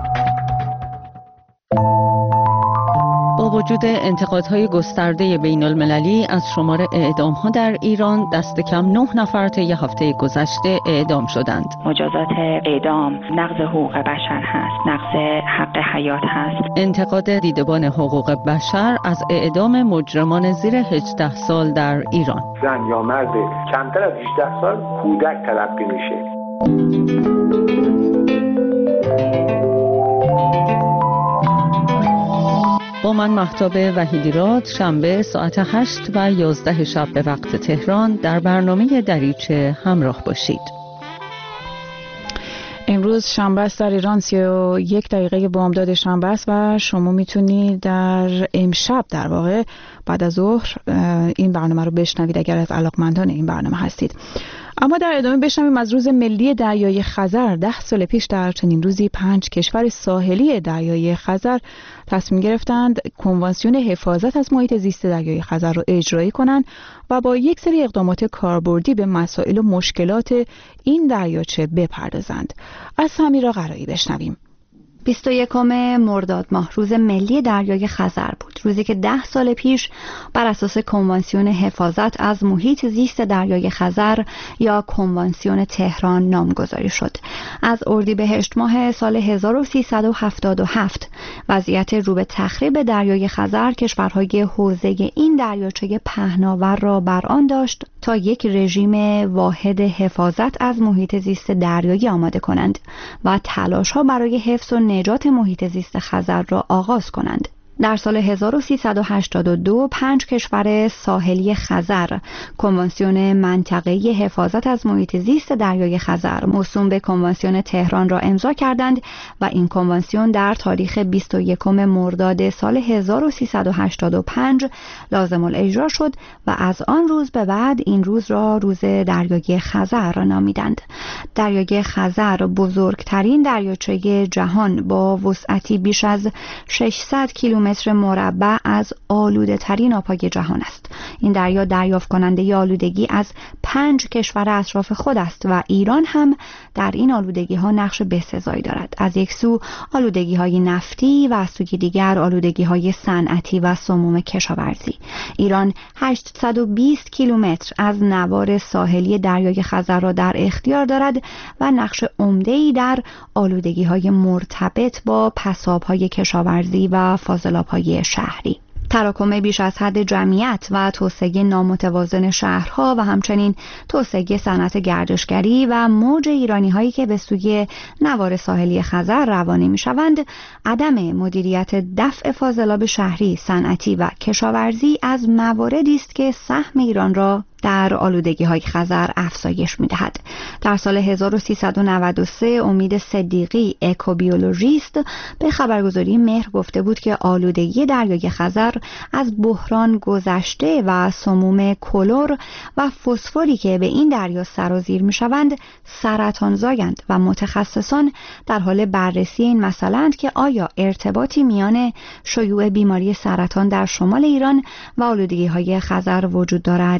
با وجود انتقادهای گسترده بین المللی از شمار اعدام‌ها در ایران، دست کم 9 نفر طی هفته گذشته اعدام شدند. مجازات اعدام نقض حقوق بشر هست، نقض حق حیات هست. انتقاد دیدبان حقوق بشر از اعدام مجرمان زیر 18 سال در ایران. زن یا مرد کمتر از 18 سال کودک تلقی میشه. با من مهتاب وحیدیراد شنبه ساعت 8 و 11 شب به وقت تهران در برنامه دریچه همراه باشید. امروز شنبه است در ایران، 31 دقیقه بامداد شنبه است و شما میتونید در امشب در واقع بعد از ظهر این برنامه رو بشنوید اگر از علاقمندان این برنامه هستید. اما در ادامه بشنویم از روز ملی دریای خزر. 10 سال پیش در چنین روزی 5 کشور ساحلی دریای خزر تصمیم گرفتند کنوانسیون حفاظت از محیط زیست دریای خزر را اجرایی کنند و با یک سری اقدامات کاربردی به مسائل و مشکلات این دریاچه بپردازند. از سمیرا قرایی بشنویم. 21 مرداد ماه روز ملی دریای خزر بود، روزی که 10 سال پیش بر اساس کنوانسیون حفاظت از محیط زیست دریای خزر یا کنوانسیون تهران نامگذاری شد. از اردیبهشت ماه سال 1377 وضعیت رو به تخریب دریای خزر کشورهای حوزه این دریاچه پهناور را بر آن داشت تا یک رژیم واحد حفاظت از محیط زیست دریایی آماده کنند و تلاش‌ها برای حفظ و نجات محیط زیست خزر را آغاز کنند. در سال 1382 5 کشور ساحلی خزر کنوانسیون منطقه‌ای حفاظت از محیط زیست دریای خزر موسوم به کنوانسیون تهران را امضا کردند و این کنوانسیون در تاریخ 21 مرداد سال 1385 لازم الاجرا شد و از آن روز به بعد این روز را روز دریای خزر نامیدند. دریای خزر بزرگترین دریاچه جهان با وسعتی بیش از 600 کیلومتر مربع از آلوده ترین آبهای جهان است. این دریا دریافت کننده آلودگی از 5 کشور اطراف خود است و ایران هم در این آلودگی ها نقش بسزایی دارد. از یک سو آلودگی های نفتی و از سوی دیگر آلودگی های صنعتی و سموم کشاورزی. ایران 820 کیلومتر از نوار ساحلی دریای خزر را در اختیار دارد و نقش عمده‌ای در آلودگی های مرتبط با پساب‌های کشاورزی و فاضلاب‌های شهری. تراکم بیش از حد جمعیت و توسعه نامتوازن شهرها و همچنین توسعه صنعت گردشگری و موج ایرانی‌هایی که به سوی نوار ساحلی خزر روانه می‌شوند، عدم مدیریت دفع فاضلاب شهری، صنعتی و کشاورزی از مواردی است که سهم ایران را در آلودگی‌های خزر افزایش می‌دهد. در سال 1393 امید صدیقی اکوبیولوژیست به خبرگزاری مهر گفته بود که آلودگی دریای خزر از بحران گذشته و سموم کلور و فسفری که به این دریا سرازیر می‌شوند سرطانزایند و متخصصان در حال بررسی این مسئله‌اند که آیا ارتباطی میان شیوع بیماری سرطان در شمال ایران و آلودگی‌های خزر وجود دارد یا خیر.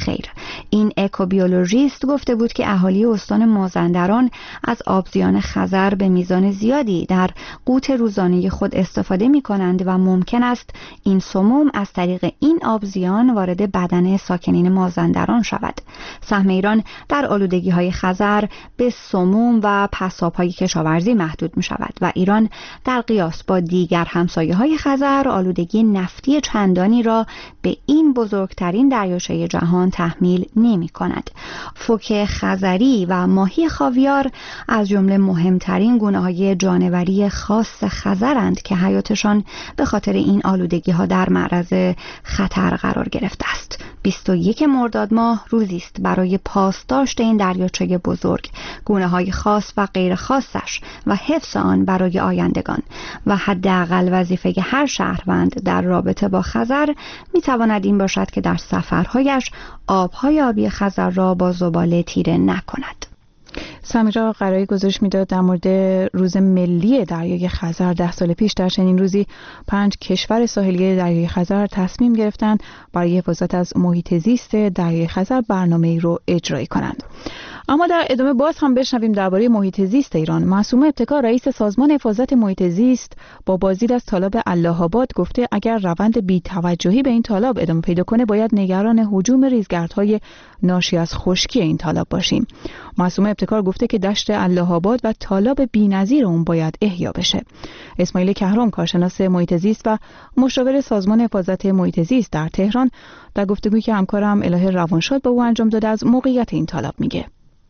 خیر. این اکوبیولوژیست گفته بود که اهالی استان مازندران از آبزیان خزر به میزان زیادی در قوت روزانه خود استفاده می کنند و ممکن است این سموم از طریق این آبزیان وارد بدن ساکنین مازندران شود. سهم ایران در آلودگی های خزر به سموم و پساب های کشاورزی محدود می شود و ایران در قیاس با دیگر همسایه های خزر آلودگی نفتی چندانی را به این بزرگترین دریاچه جهان تحمیل نمی کند. فوک خزری و ماهی خاویار از جمله مهمترین گونه‌های جانوری خاص خزرند که حیاتشان به خاطر این آلودگی ها در معرض خطر قرار گرفته است. 21 مرداد ماه روزی است برای پاسداشت این دریاچه بزرگ، گونه‌های خاص و غیر خاصش و حفظ آن برای آیندگان و حداقل وظیفه هر شهروند در رابطه با خزر می‌تواند این باشد که در سفرهایش آب‌های آبی خزر را با زباله تیره نکند. سمیرا قرایی گزارش میداد در مورد روز ملی دریای خزر 10 سال پیش در چنین روزی 5 کشور ساحلی دریای خزر تصمیم گرفتند برای حفاظت از محیط زیست دریای خزر برنامه‌ای رو اجرایی کنند. اما در ادامه باز هم بشنویم درباره محیط زیست ایران. معصومه ابتکار رئیس سازمان حفاظت محیط زیست با بازدید از تالاب الله آباد گفته اگر روند بی‌توجهی به این تالاب ادامه پیدا کنه باید نگران هجوم ریزگردهای ناشی از خشکی این تالاب باشیم. معصومه ابتکار گفته که دشت الله آباد و تالاب بی‌نظیر اون باید احیا بشه. اسماعیل کهرام کارشناس محیط زیست و مشاور سازمان حفاظت محیط زیست در تهران در گفتگویی که همکارم الهه روانشاد با او انجام داده از موقعیت این تالاب میگه.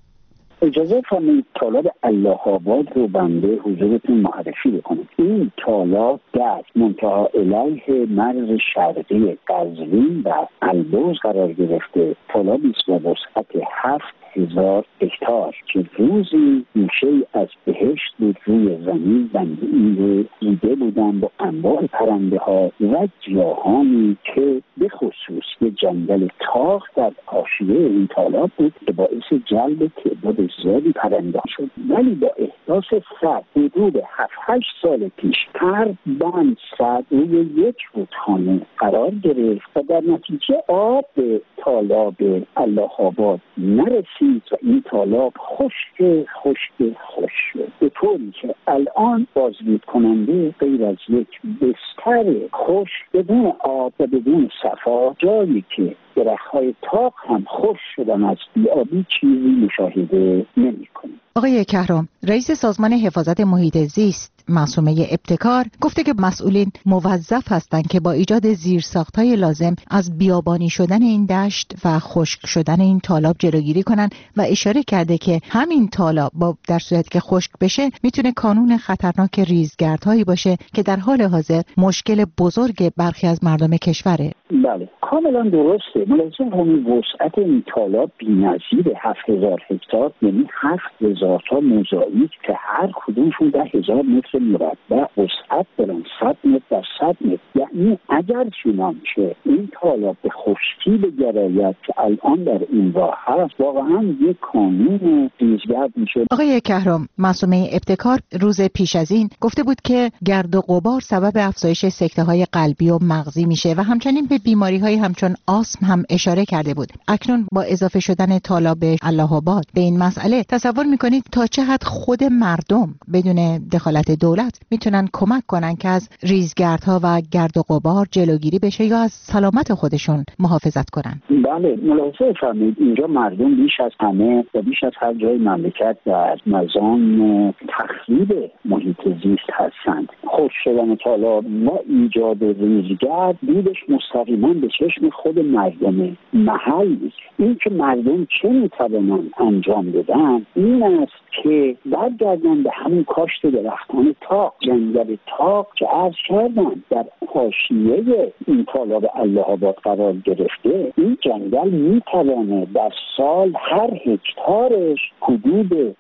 اجازه فرمایید تالاب الله آباد رو بنده حضورتون معرفی بکنم. این تالاب در منتهی علیه مرز شرقی قزوین و البرز قرار گرفته. تالابی است با وسعت 7000 هکتار که روزی گوشه‌ای از بهشت بود روی زمین. بنده این رو دیده بودم با انواع پرنده ها و گیاهانی که به خصوص یه جنگل تاق در حاشیه این تالاب بود که باعث جلب تعداد زیادی پرنده شد. ولی با احداث سد حدود 7-8 سال پیش هر بند سد روی یک رودخانه قرار گرفت و در نتیجه آب به تالاب الله آباد نرسید و این تالاب خشک شد، به طوری که الان بازدید کننده غیر از یک بستر خشک بدون آب و بدون صفا، جایی که درخت‌های تاق هم خشک شدن از بی‌آبی چیزی مشاهده نمی‌کنه. آقای کهرام، رئیس سازمان حفاظت محیط زیست معصومه ابتکار گفته که مسئولین موظف هستند که با ایجاد زیرساخت‌های لازم از بیابانی شدن این دشت و خشک شدن این تالاب جلوگیری کنند و اشاره کرده که همین تالاب در صورتی که خشک بشه میتونه کانون خطرناک ریزگردهایی باشه که در حال حاضر مشکل بزرگ برخی از مردم کشوره. بله، کاملا درسته. ملاحظه همین وسعت این تالاب بی‌نظیر 7000 هکتار، یعنی 7000 تا موزاییک که هر کدومشون 10,000 متر مربع وسعت دارن، 100 متر در 100 متر. یعنی اگر چنانچه این تالاب به خشکی بگراید که الان در این راه هست، واقعا یک کانون ریزگرد میشه. آقای کهرام، معصومه ابتکار روز پیش از این گفته بود که گرد و غبار سبب افزایش سکته‌های قلبی و مغزی میشه و همچنین به بیماری‌های همچون آسم هم اشاره کرده بود. اکنون با اضافه شدن تالاب الله آباد به این مسئله تصور میکنید تا چه حد خود مردم بدون دخالت دولت میتونن کمک کنن که از ریزگردها و گرد و غبار جلوگیری بشه یا از سلامت خودشون محافظت کنن؟ بله، ملاحظه فرمایید اینجا مردم بیش از همه و بیش از هر جای مملکت در مزان تخریب محیط زیست هستند. خشک شدن تالاب و ایجاد ریزگرد دیدش مستقیما به چشم خود مردم محل است. این که مردم چه میتوانند انجام بدن این است که برگردن به همون کاشت درختان تاق، جنگل تاق که عرض کردن در حاشیه این تالاب الله آباد قرار گرفته. این جنگل میتوانه در سال هر هکتارش حدود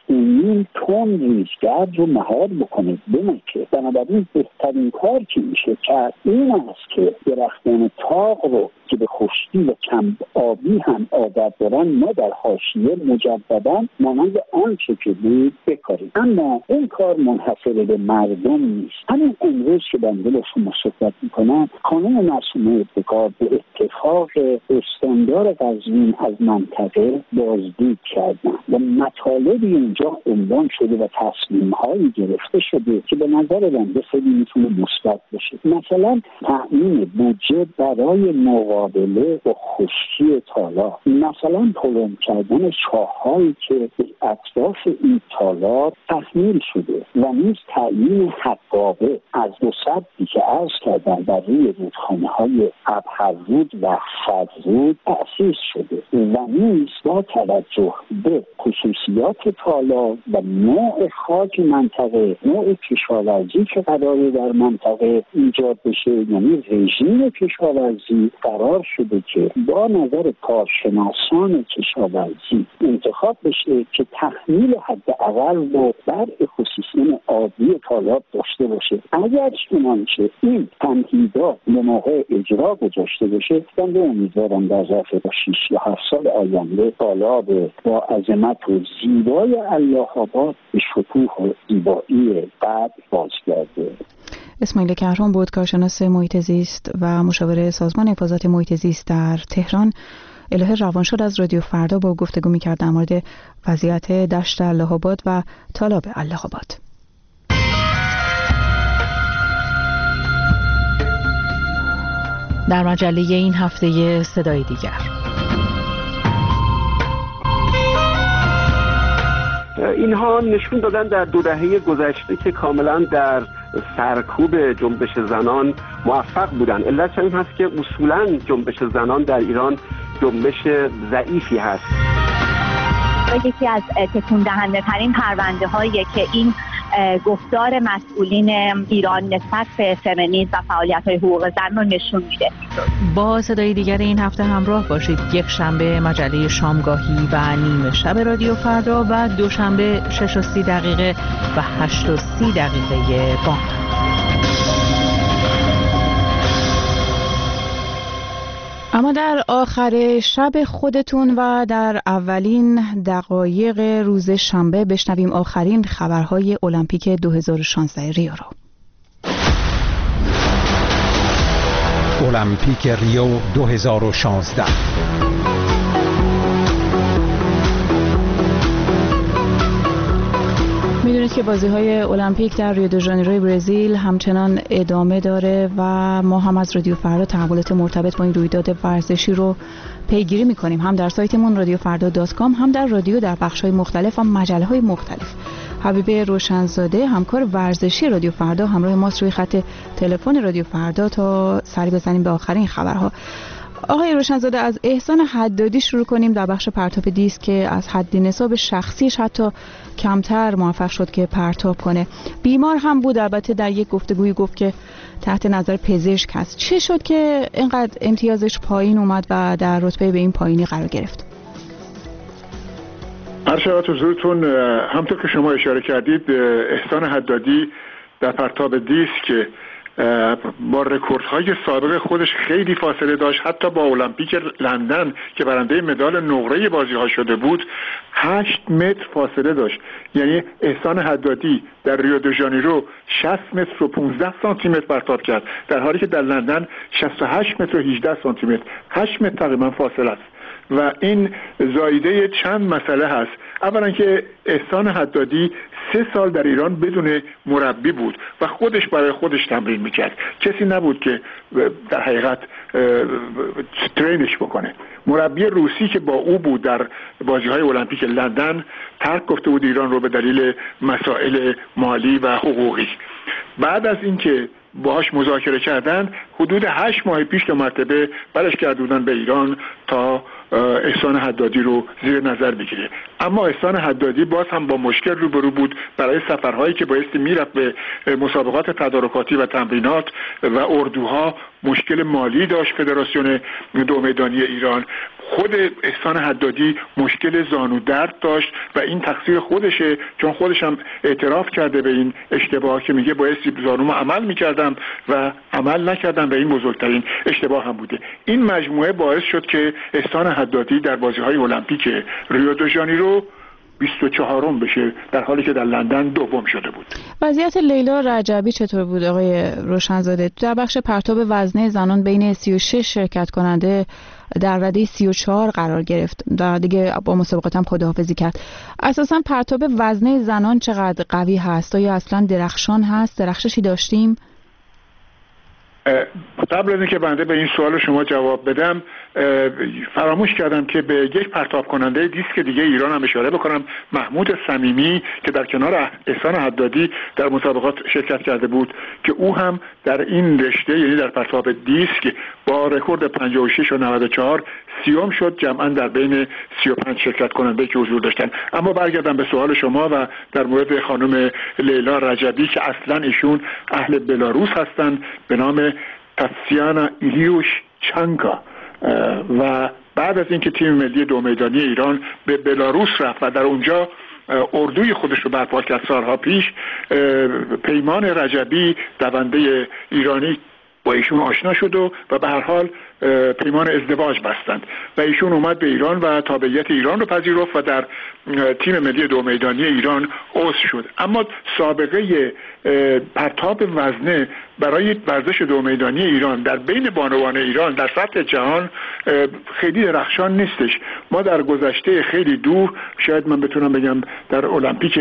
7.5 تن ریزگرد رو مهار بکنه بمکه. بنابراین بهترین کار که میشه کرد این است که درختان تاق رو که به خشکی و کم آبی هم عادت دارن ما در حاشیه مجددا مانند آنچه که بود بکاریم. اما این کار منحصر منحصر به مردم نیست. همین امروز که بنده با شما صحبت میکنم، خانم معصومه ابتکار به اتفاق استاندار قزوین از منطقه بازدید کردن و مطالبی اونجا عنوان شده و تصمیم‌هایی گرفته شده که به نظر بنده خیلی میتونه مثبت باشه. مثلا تأمین بودجه برای مقابله با خشکی تالاب، مثلا پلم کردن چاه‌هایی که به اطراف این تالاب تحمیل شده و نیز تعیین حقابه از دو سدی که عرض کردن بر روی رودخانه‌های ابهررود و فضرود تأسیس شده و نیز با توجه به خصوصیات تالاب و نوع خاک منطقه، نوع کشاورزی که قراره در منطقه ایجاد بشه، یعنی رژیم کشاورزی قرار شده که با نظر کارشناسان کشاورزی انتخاب بشه که تحمیل حداقل رو بر اکوسیستم آبی تالاب داشته باشه. اگر چنانچه این تمهیدات به موقع اجرا گذاشته بشه، من امیدوارم در ظرف 6 یا 7 سال آینده تالاب با عظمت و زیبای الله‌آباد به شکوه و زیبایی قد بازگرده. اسماعیل کهران بود، کارشناس محیط زیست و مشاور سازمان حفاظت محیط زیست در تهران. الهه روانشاد از رادیو فردا با گفتگو می‌کرد در مورد وضعیت دشت الله‌آباد و تالاب الله‌آباد. در مجله این هفته صدای دیگر، اینها نشون دادن در 2 دهه گذشته که کاملا در سرکوب جنبش زنان موفق بودن. علتش این هست که اصولا جنبش زنان در ایران جنبش ضعیفی هست. یکی از تکون دهنده ترین پرونده هایی که این گفتار مسئولین ایران نسبت به فمینیسم و فعالیت های حقوق زن رو نشون میده. با صدای دیگر این هفته همراه باشید. یک شنبه مجله شامگاهی و نیمه شب رادیو فردا و دوشنبه 6:30 و 8:30 بامداد. اما در آخر شب خودتون و در اولین دقایق روز شنبه بشنویم آخرین خبرهای المپیک 2016 ریو را. المپیک ریو 2016. میدونید که بازی‌های المپیک در ریو دو ژانیروی برزیل همچنان ادامه داره و ما هم از رادیو فردا تحولات مرتبط با این رویداد ورزشی رو پیگیری می‌کنیم، هم در سایتمون radiofrda.com، هم در رادیو در بخش‌های مختلف و مجله‌های مختلف. حبیبه روشنزاده همکار ورزشی رادیو فردا همراه ماست روی خط تلفن رادیو فردا تا سری بزنیم به آخرین خبرها. آقای روشنزاده، از احسان حدادی شروع کنیم در بخش پرتاب دیسک که از حد نصاب شخصیش حتی کمتر موفق شد که پرتاب کنه. بیمار هم بود، البته در یک گفتگویی گفت که تحت نظر پزشک هست. چه شد که اینقدر امتیازش پایین اومد و در رتبه به این پایینی قرار گرفت؟ عرض حضورتون، همطور که شما اشاره کردید، احسان حدادی در پرتاب دیسک با رکوردهای سابق خودش خیلی فاصله داشت. حتی با المپیک لندن که برنده مدال نقره بازی‌ها شده بود 8 متر فاصله داشت. یعنی احسان حدادی در ریو دو ژانیرو 60 متر و 15 سانتی متر پرتاب کرد، در حالی که در لندن 68 متر و 18 سانتی متر، 8 متر تقریبا فاصله است. و این زایده چند مسئله هست. اولا که احسان حدادی 3 سال در ایران بدون مربی بود و خودش برای خودش تمرین میکرد. کسی نبود که در حقیقت ترینش بکنه. مربی روسی که با او بود در بازی‌های المپیک لندن ترک گفته بود ایران رو به دلیل مسائل مالی و حقوقی. بعد از اینکه باهاش مذاکره کردن، حدود 8 ماه پیش که مرتبه برش گردوندن به ایران تا احسان حدادی رو زیر نظر بگیره. اما احسان حدادی باز هم با مشکل روبرو بود برای سفرهایی که بایستی میرفت به مسابقات تدارکاتی و تمرینات و اردوها. مشکل مالی داشت فدراسیون دو میدانی ایران. خود احسان حدادی مشکل زانو درد داشت و این تقصیر خودشه، چون خودش هم اعتراف کرده به این اشتباه که میگه بایستی زانومو عمل میکردم و عمل نکردم و این بزرگترین اشتباه هم بوده. این مجموعه باعث شد که احسان حدادی در بازی‌های المپیک ریو دو ژانیرو 24م بشه، در حالی که در لندن دوم شده بود. وضعیت لیلا رجبی چطور بود آقای روشنزاده؟ در بخش پرتاب وزنه زنان بین 36 شرکت کننده در رده 34 قرار گرفت و دیگه با مسابقات هم خداحافظی کرد. اساسا پرتاب وزنه زنان چقدر قوی هست؟ یا اصلا درخشان هست؟ درخششی داشتیم؟ قبل از اینکه بنده به این سوال شما جواب بدم فراموش کردم که به یک پرتاب کننده دیسک دیگه ایران هم اشاره بکنم، محمود صمیمی که در کنار احسان حدادی در مسابقات شرکت کرده بود که او هم در این رشته، یعنی در پرتاب دیسک، با رکورد 56 و 94 سیوم شد، جمعا در بین 35 شرکت کننده که حضور داشتن. اما برگردم به سوال شما و در مورد خانم لیلا رجبی که اصلا ایشون اهل بلاروس هستند به نام تاتسیانا ایلیوشچانکا، و بعد از اینکه تیم ملی دو میدانی ایران به بلاروس رفت و در اونجا اردوی خودش رو برپا کرد سالها پیش، پیمان رجبی دونده ایرانی با ایشون آشنا شد و به هر حال پیمان ازدواج بستند و ایشون اومد به ایران و تابعیت ایران رو پذیرفت و در تیم ملی دو میدانی ایران عضو شد. اما سابقه پرتاب وزنه برای ورزش دو میدانی ایران در بین بانوان ایران در سطح جهان خیلی درخشان نیستش. ما در گذشته خیلی دور، شاید من بتونم بگم در المپیک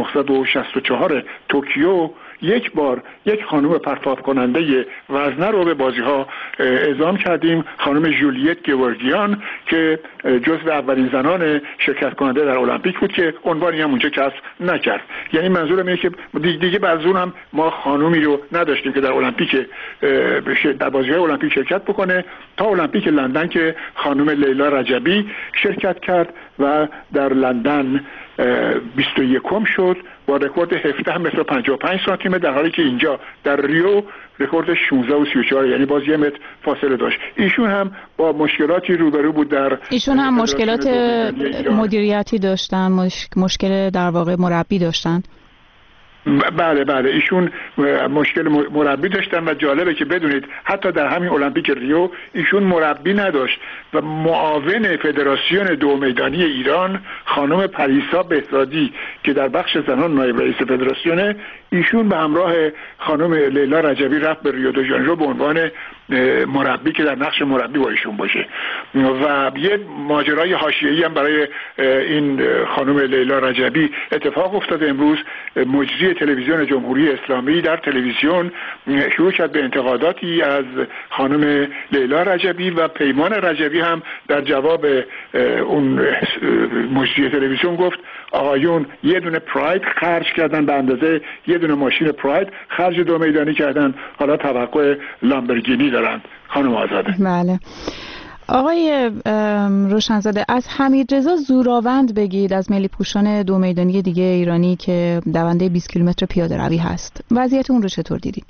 1964 توکیو، یک بار یک خانم پرتاب کننده وزنه رو به بازی ها اعزام کردیم، خانم جولیت گورگیان که جزو اولین زنان شرکت کننده در المپیک بود که عنوانی هم اونجا کسب نکرد. یعنی منظورم اینه که دیگه بعد اون هم ما خانومی رو نداشتیم که در المپیک در بازی های المپیک شرکت بکنه تا المپیک لندن که خانم لیلا رجبی شرکت کرد و در لندن 21م شد با رکورد 17 متر و 55 سانتی متر، در حالی که اینجا در ریو رکورد 16 و 34، یعنی باز یه متر فاصله داشت. ایشون هم با مشکلاتی روبرو بود، ایشون هم مشکلات مدیریتی داشتن، مشکل در واقع مربی داشتن. بله ایشون مشکل مربی داشتن و جالبه که بدونید حتی در همین المپیک ریو ایشون مربی نداشت و معاون فدراسیون دو میدانی ایران خانم پریسا بهزادی که در بخش زنان نایب رئیس فدراسیونه، ایشون به همراه خانم لیلا رجبی رفت به ریو دو ژانیرو به عنوان مربی که در نقش مربی با ایشون باشه. و یه ماجرای حاشیه‌ای هم برای این خانم لیلا رجبی اتفاق افتاد. امروز مجری تلویزیون جمهوری اسلامی در تلویزیون شروع کرد به انتقاداتی از خانم لیلا رجبی و پیمان رجبی هم در جواب اون مجری تلویزیون گفت آقایون یه دونه پراید خرج کردن، به اندازه یه دونه ماشین پراید خرج دو میدانی کردن، حالا توقع لامبورگینی دارند. خانم آزاده. بله. آقای روشنزاده، از حمیدرضا زوراوند بگید، از ملی پوشان دو میدانی دیگه ایرانی که دونده 20 کیلومتر پیاده روی هست، وضعیت اون رو چطور دیدید؟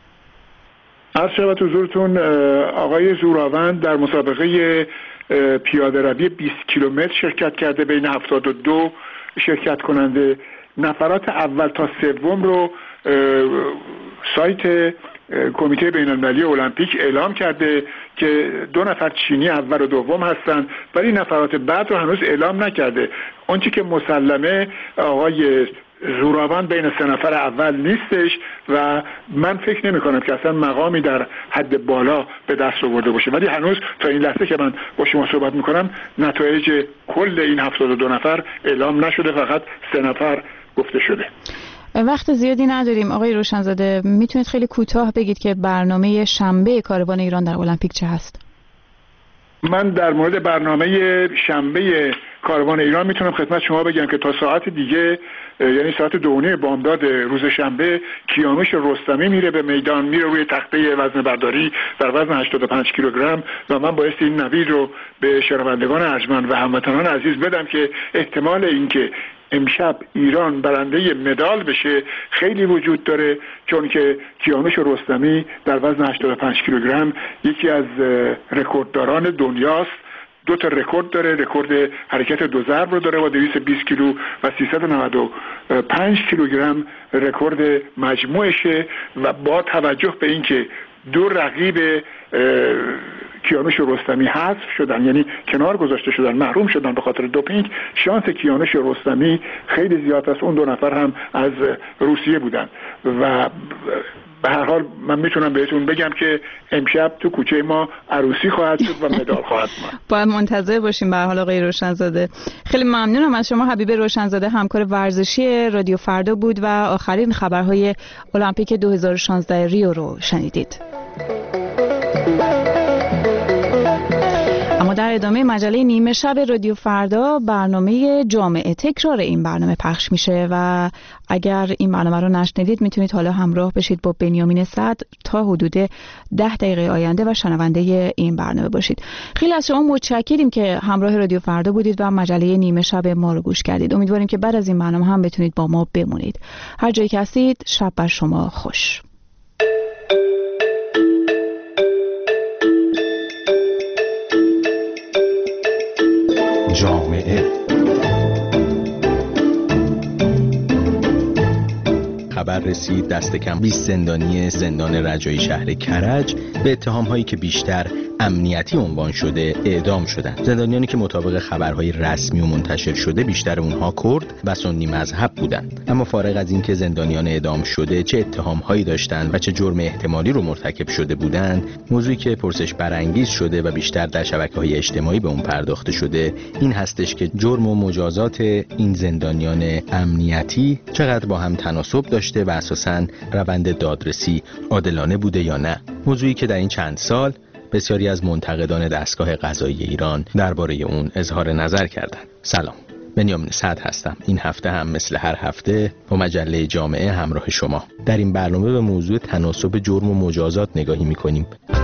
عرض شود حضورتون آقای زوراوند در مسابقه پیاده روی 20 کیلومتر شرکت کرده، بین 72 شرکت کننده. نفرات اول تا سوم رو سایت کمیته بین‌المللی المپیک اعلام کرده که 2 نفر چینی اول و دوم هستند، ولی نفرات بعد رو هنوز اعلام نکرده. اونچه که مسلمه آقای زوراوند بین 3 نفر اول نیستش و من فکر نمی کنم که اصلا مقامی در حد بالا به دست آورده باشه، ولی هنوز تا این لحظه که من با شما صحبت میکنم نتایج کل این 72 نفر اعلام نشده، فقط 3 نفر گفته شده. وقت زیادی نداریم آقای روشنزاده، میتونید خیلی کوتاه بگید که برنامه شنبه کاروان ایران در المپیک چه هست؟ من در مورد برنامه شنبه کاروان ایران میتونم خدمت شما بگم که تا ساعت دیگه، یعنی ساعت 2:30 بامداد روز شنبه، کیانوش رستمی میره به میدان، میره روی تخته وزن برداری در وزن 85 کیلوگرم و من بایستی این نوید رو به شنوندگان ارجمند و هموطنان عزیز بدم که احتمال اینکه امشب ایران برنده مدال بشه خیلی وجود داره، چون که کیانوش رستمی در وزن 85 کیلوگرم یکی از رکوردداران دنیاست. 2 تا رکورد داره، رکورد حرکت 2 ضرب رو داره با 220 کیلو و 395 کیلوگرم رکورد مجموعشه و با توجه به اینکه 2 رقیب کیانوش و رستمی حذف شدن، یعنی کنار گذاشته شدن، محروم شدن به خاطر دوپینگ، شانس کیانوش و رستمی خیلی زیاد است. اون دو نفر هم از روسیه بودن و به هر حال من میتونم بهتون بگم که امشب تو کوچه ما عروسی خواهد شد و مدال خواهد ماند. باید منتظر باشیم. به هر حال آقای روشنزاده خیلی ممنونم از شما. حبیب روشنزاده همکار ورزشی رادیو فردا بود و آخرین خبرهای المپیک 2016 ریو رو شنیدید. اما در ادامه مجله نیمه شب رادیو فردا برنامه جامعه تکرار این برنامه پخش میشه و اگر این برنامه رو نشنیدید میتونید حالا همراه بشید با بنیامین صدر تا حدود 10 دقیقه آینده و شنونده این برنامه باشید. خیلی از شما متشکریم که همراه رادیو فردا بودید و مجله نیمه شب ما رو گوش کردید. امیدواریم که بعد از این برنامه هم بتونید با ما بمونید. هر جایی که هستید شب بر شما خوش. جامعه خبر رسید دست کم 20 زندانی زندان رجایی شهر کرج به اتهام‌هایی که بیشتر امنیتی عنوان شده اعدام شدند. زندانیانی که مطابق خبرهای رسمی و منتشر شده بیشتر اونها کرد و سنی مذهب بودند. اما فارغ از اینکه زندانیان اعدام شده چه اتهام‌هایی داشتند و چه جرم احتمالی رو مرتکب شده بودند، موضوعی که پرسش برانگیز شده و بیشتر در شبکه‌های اجتماعی به اون پرداخته شده این هستش که جرم و مجازات این زندانیان امنیتی چقدر با هم تناسب داشته و اساساً روند دادرسی عادلانه بوده یا نه. موضوعی که در این چند سال بسیاری از منتقدان دستگاه قضایی ایران درباره اون اظهار نظر کردند. سلام، بنیامین صدر هستم. این هفته هم مثل هر هفته با مجله جامعه همراه شما. در این برنامه به موضوع تناسب جرم و مجازات نگاهی می‌کنیم.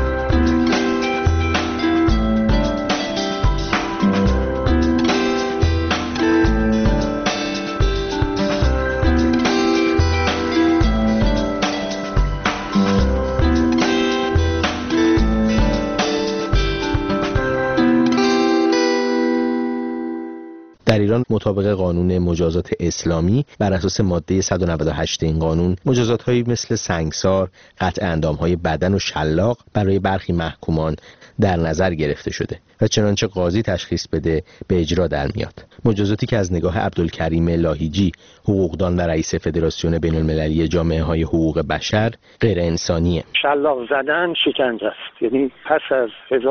در ایران مطابق قانون مجازات اسلامی بر اساس ماده 198 این قانون مجازات‌هایی مثل سنگسار، قطع اندام‌های بدن و شلاق برای برخی محکومان در نظر گرفته شده و چنانچه قاضی تشخیص بده به اجرا در میاد. مجازاتی که از نگاه عبدالکریم لاهیجی، حقوقدان و رئیس فدراسیون بین‌المللی جامعه‌های حقوق بشر، غیر انسانیه. شلاق زدن شکنجه است. یعنی پس از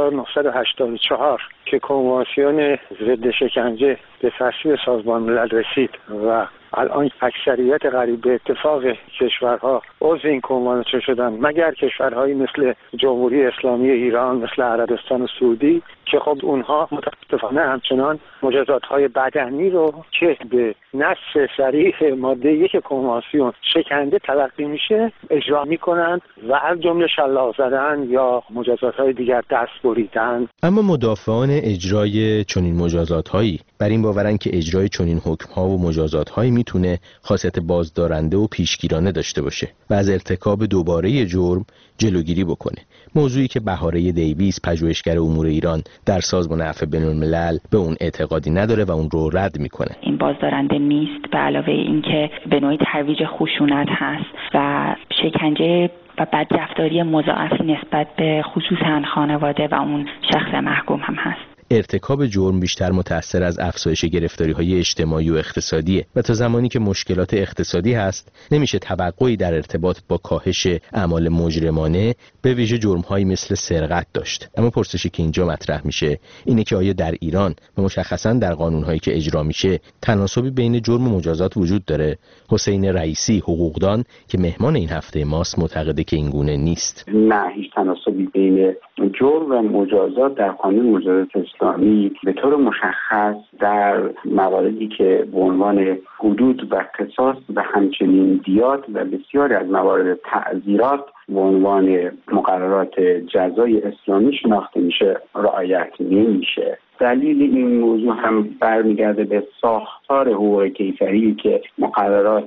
1984 که کنوانسیون ضد شکنجه به تصویب سازمان ملل رسید و الان اکثریت قریب به اتفاق کشورها عضو این کنوانسیون شدن مگر کشورهایی مثل جمهوری اسلامی ایران، مثل عربستان و سعودی که خب اونها متاسفانه همچنان مجازات‌های بدنی رو که به نص صریح ماده 1 کنوانسیون شکنجه تلقی میشه اجرا میکنند و از جمله شلاق زدن یا مجازات‌های دیگر دست بریدن. اما مدافعان اجرای چنین مجازات‌هایی بر این باورن که اجرای چنین حکم‌ها و مجازات‌هایی میتونه خاصیت بازدارنده و پیشگیرانه داشته باشه و از ارتکاب دوباره جرم جلوگیری بکنه. موضوعی که بهاره دیویس، پژوهشگر امور ایران در سازمان عفو بین‌الملل به اون اعتقادی نداره و اون رو رد میکنه. این بازدارنده نیست، به علاوه اینکه به نوعی ترویج خشونت هست و شکنجه و بدرفتاری مضاعفی نسبت به خصوصاً خانواده و اون شخص محکوم هم هست. ارتکاب جرم بیشتر متأثر از افزایش گرفتاری‌های اجتماعی و اقتصادیه و تا زمانی که مشکلات اقتصادی هست نمیشه توقعی در ارتباط با کاهش اعمال مجرمانه به ویژه جرم‌هایی مثل سرقت داشت. اما پرسشی که اینجا مطرح میشه اینه که آیا در ایران و مشخصاً در قانون‌هایی که اجرا میشه تناسبی بین جرم و مجازات وجود داره؟ حسین رئیسی، حقوقدان که مهمان این هفته ماست، معتقده که این گونه نیست. نه، هیچ تناسبی بین جرم و مجازات در قانون مجازات اسلامی به طور مشخص در مواردی که به عنوان حدود و قصاص و همچنین دیات و بسیاری از موارد تعزیرات به عنوان مقررات جزای اسلامی شناخته میشه رعایت نمیشه. دلیل این موضوع هم برمیگرده به ساختار حقوق کیفری که مقررات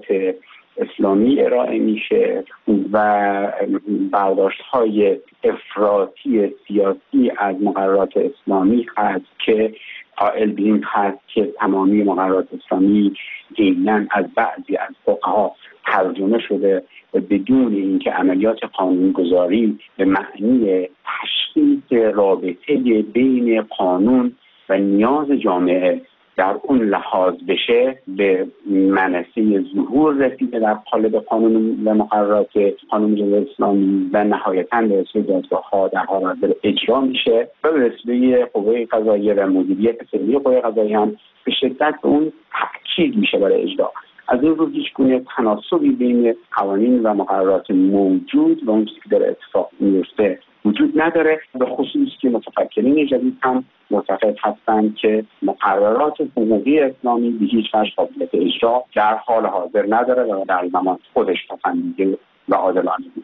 اسلامی ارائه میشه و برداشت‌های افراطی سیاسی از مقررات اسلامی هست که قائل به این هست که تمامی مقررات اسلامی عیناً از بعضی از فقها ترجمه شده و بدون اینکه عملیات قانونگذاری به معنی تشخیص رابطه بین قانون و نیاز جامعه در اون لحاظ بشه به منصه ظهور رسیده در قالب قانون و مقررات قانون جمهوری اسلامی و نهایتاً به رسیده دادگاه‌ها در حال حاضر اجرا میشه و به رسیده قوه قضاییه و مدیریت فعلی قوه قضاییه هم به شدت اون تاکید میشه برای اجرا. از این رو هیچ گونه تناسبی بین قوانین و مقررات موجود و اون چیزی که در اتفاق میفته وجود نداره. به خصوص که متفکرین جدید هم معتقد هستند که مقررات حقوقی اسلامی به هیچ وجه قابلیت اجرا در حال حاضر نداره و در زمان خودش پسندیده و عادلانه بود.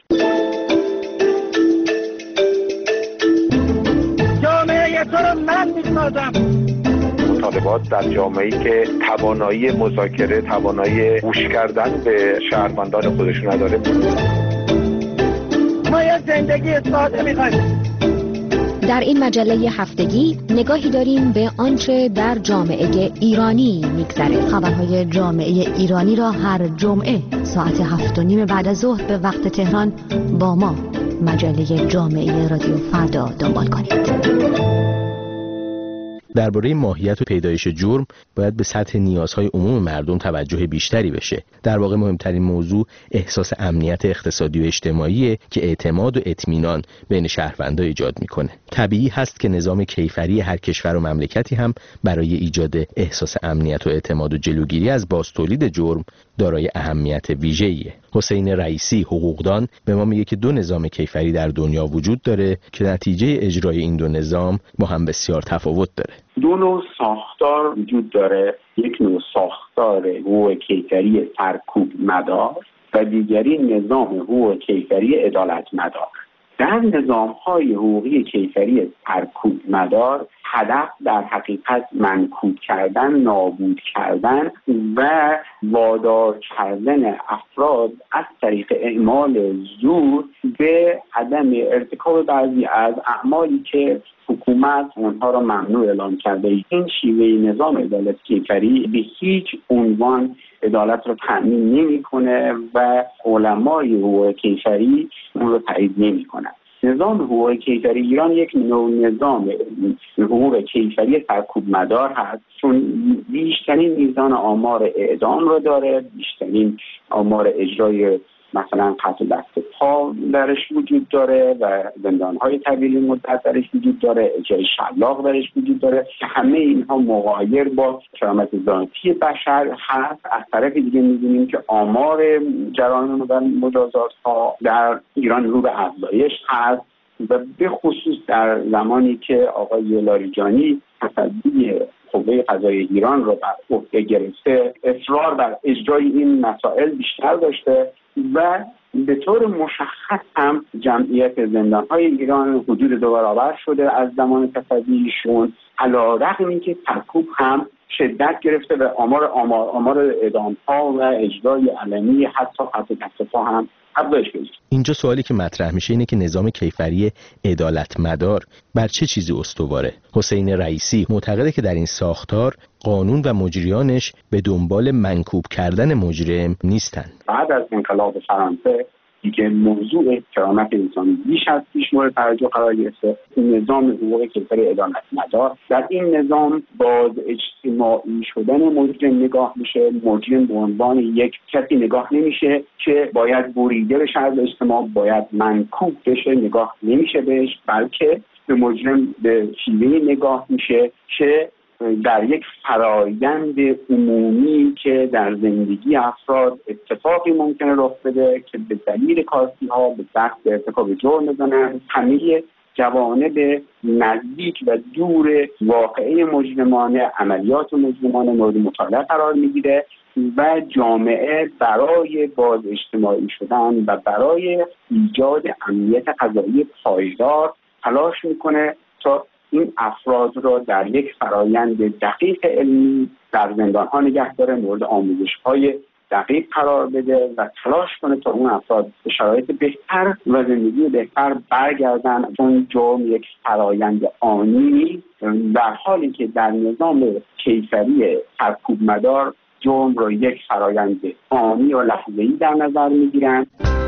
جامعه تو رو من میسازم. مطالبات در جامعه‌ای که توانایی مذاکره، توانایی گوش کردن به شهروندان خودشون نداره. ما یه زندگی ساده می‌خوایم. در این مجله هفتگی نگاهی داریم به آنچه در جامعه ایرانی می‌گذره. خبرهای جامعه ایرانی را هر جمعه ساعت 7:30 بعد از ظهر به وقت تهران با ما مجله جامعه رادیو فردا دنبال کنید. درباره ماهیت و پیدایش جرم باید به سطح نیازهای عموم مردم توجه بیشتری بشه. در واقع مهمترین موضوع احساس امنیت اقتصادی و اجتماعی که اعتماد و اطمینان بین شهروندان ایجاد میکنه. طبیعی هست که نظام کیفری هر کشور و مملکتی هم برای ایجاد احساس امنیت و اعتماد و جلوگیری از بازتولید جرم دارای اهمیت ویژه‌ایه. حسین رئیسی حقوقدان به ما میگه که دو نظام کیفری در دنیا وجود داره که نتیجه اجرای این دو نظام با هم بسیار تفاوت داره. دو نوع ساختار وجود داره. یک نوع ساختار حقوق کیفری سرکوب مدار و دیگری نظام حقوق کیفری عدالت مدار. در نظام‌های حقوقی کیفری سرکوب مدار هدف در حقیقت منکوب کردن، نابود کردن و وادار کردن افراد از طریق اعمال زور به عدم ارتکاب بعضی از اعمالی که حکومت اونها را ممنوع اعلام کرده. این شیوه نظام عدالت کیفری به هیچ عنوان عدالت را تأمین نمی‌کنه و علمای حقوق کیفری اون را تایید نمی‌کنند. نظام حقوق کیفری ایران یک نوع نظام حقوق کیفری سرکوب مدار هست، چون بیشترین میزان آمار اعدام را داره، بیشترین آمار اجرای مثلا قطع دست پا درش وجود داره و زندان‌های طویل مدت درش وجود داره، اجرای شلاق درش وجود داره که همه اینها مغایر با کرامت ذاتی بشر هست. از طرف دیگه می‌بینیم که آمار جرایم و مجازات‌ها در ایران رو به افزایش هست و به خصوص در زمانی که آقای لاریجانی تصدی قوه قضاییه ایران رو بر عهده گرفته، اصرار بر اجرای این مسائل بیشتر داشته و به طور مشخص هم جمعیت زندان‌های ایران حدود 2 برابر شده از زمان تصدیشون، علی‌رغم اینکه سرکوب هم شدت گرفته و آمار اعدام‌ها و اجرای علنی حتی قطع دست پا هم افزایش پیدا کرده. اینجا سوالی که مطرح میشه اینه که نظام کیفری عدالت مدار بر چه چیزی استواره؟ حسین رئیسی معتقده که در این ساختار قانون و مجریانش به دنبال منکوب کردن مجرم نیستن. بعد از انقلاب فرانسه دیگه موضوع کرامت انسانی بیش از پیش مورد توجه قرار گرفته. این نظام حقوق کیفری عدالت مدار، در این نظام باز اجتماعی شدن مجرم نگاه میشه. مجرم به عنوان یک کسی نگاه نمیشه که باید بریده بشه از اجتماع، باید منکوب بشه نگاه نمیشه بهش، بلکه به مجرم به شیوه نگاه میشه که در یک فرایند عمومی که در زندگی افراد اتفاقی ممکنه رخ بده که به دلیل کاستی ها به دست ارتکاب جرم بزنن، همه جوانب نزدیک و دور واقعه مجرمانه، عملیات مجرمانه مورد مطالعه قرار میگیره و جامعه برای باز اجتماعی شدن و برای ایجاد امنیت قضایی پایدار تلاش میکنه تا این افراد را در یک فرایند دقیق علمی در زندان‌ها نگه داره، مورد آموزش‌های دقیق قرار بده و تلاش کنه تا اون افراد به شرایط بهتر و زندگی بهتر برگردن. چون جرم یک فرایند آنی نیست، در حالی که در نظام کیفری سرکوب مدار جرم رو یک فرایند آنی و لحظه‌ای در نظر میگیرن.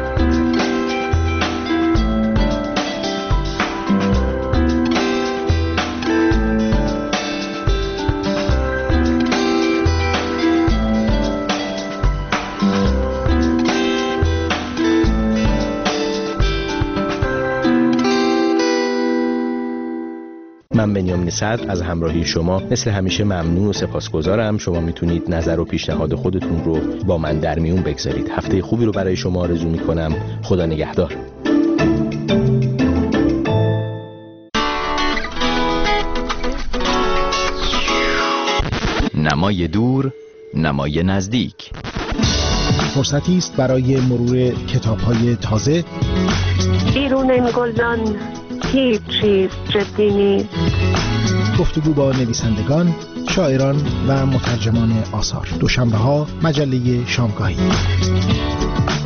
من بنیامین صدر از همراهی شما مثل همیشه ممنون و سپاسگزارم. شما میتونید نظر و پیشنهاد خودتون رو با من در میون بگذارید. هفته خوبی رو برای شما آرزو میکنم. خدا نگهدار. نمای دور، نمای نزدیک. فرصتی است برای مرور کتاب‌های تازه. بیرون این گلدان هیچ چیز جدی نیست. گفتگو با نویسندگان، شاعران و مترجمان آثار. دوشنبه‌ها مجله شامگاهی.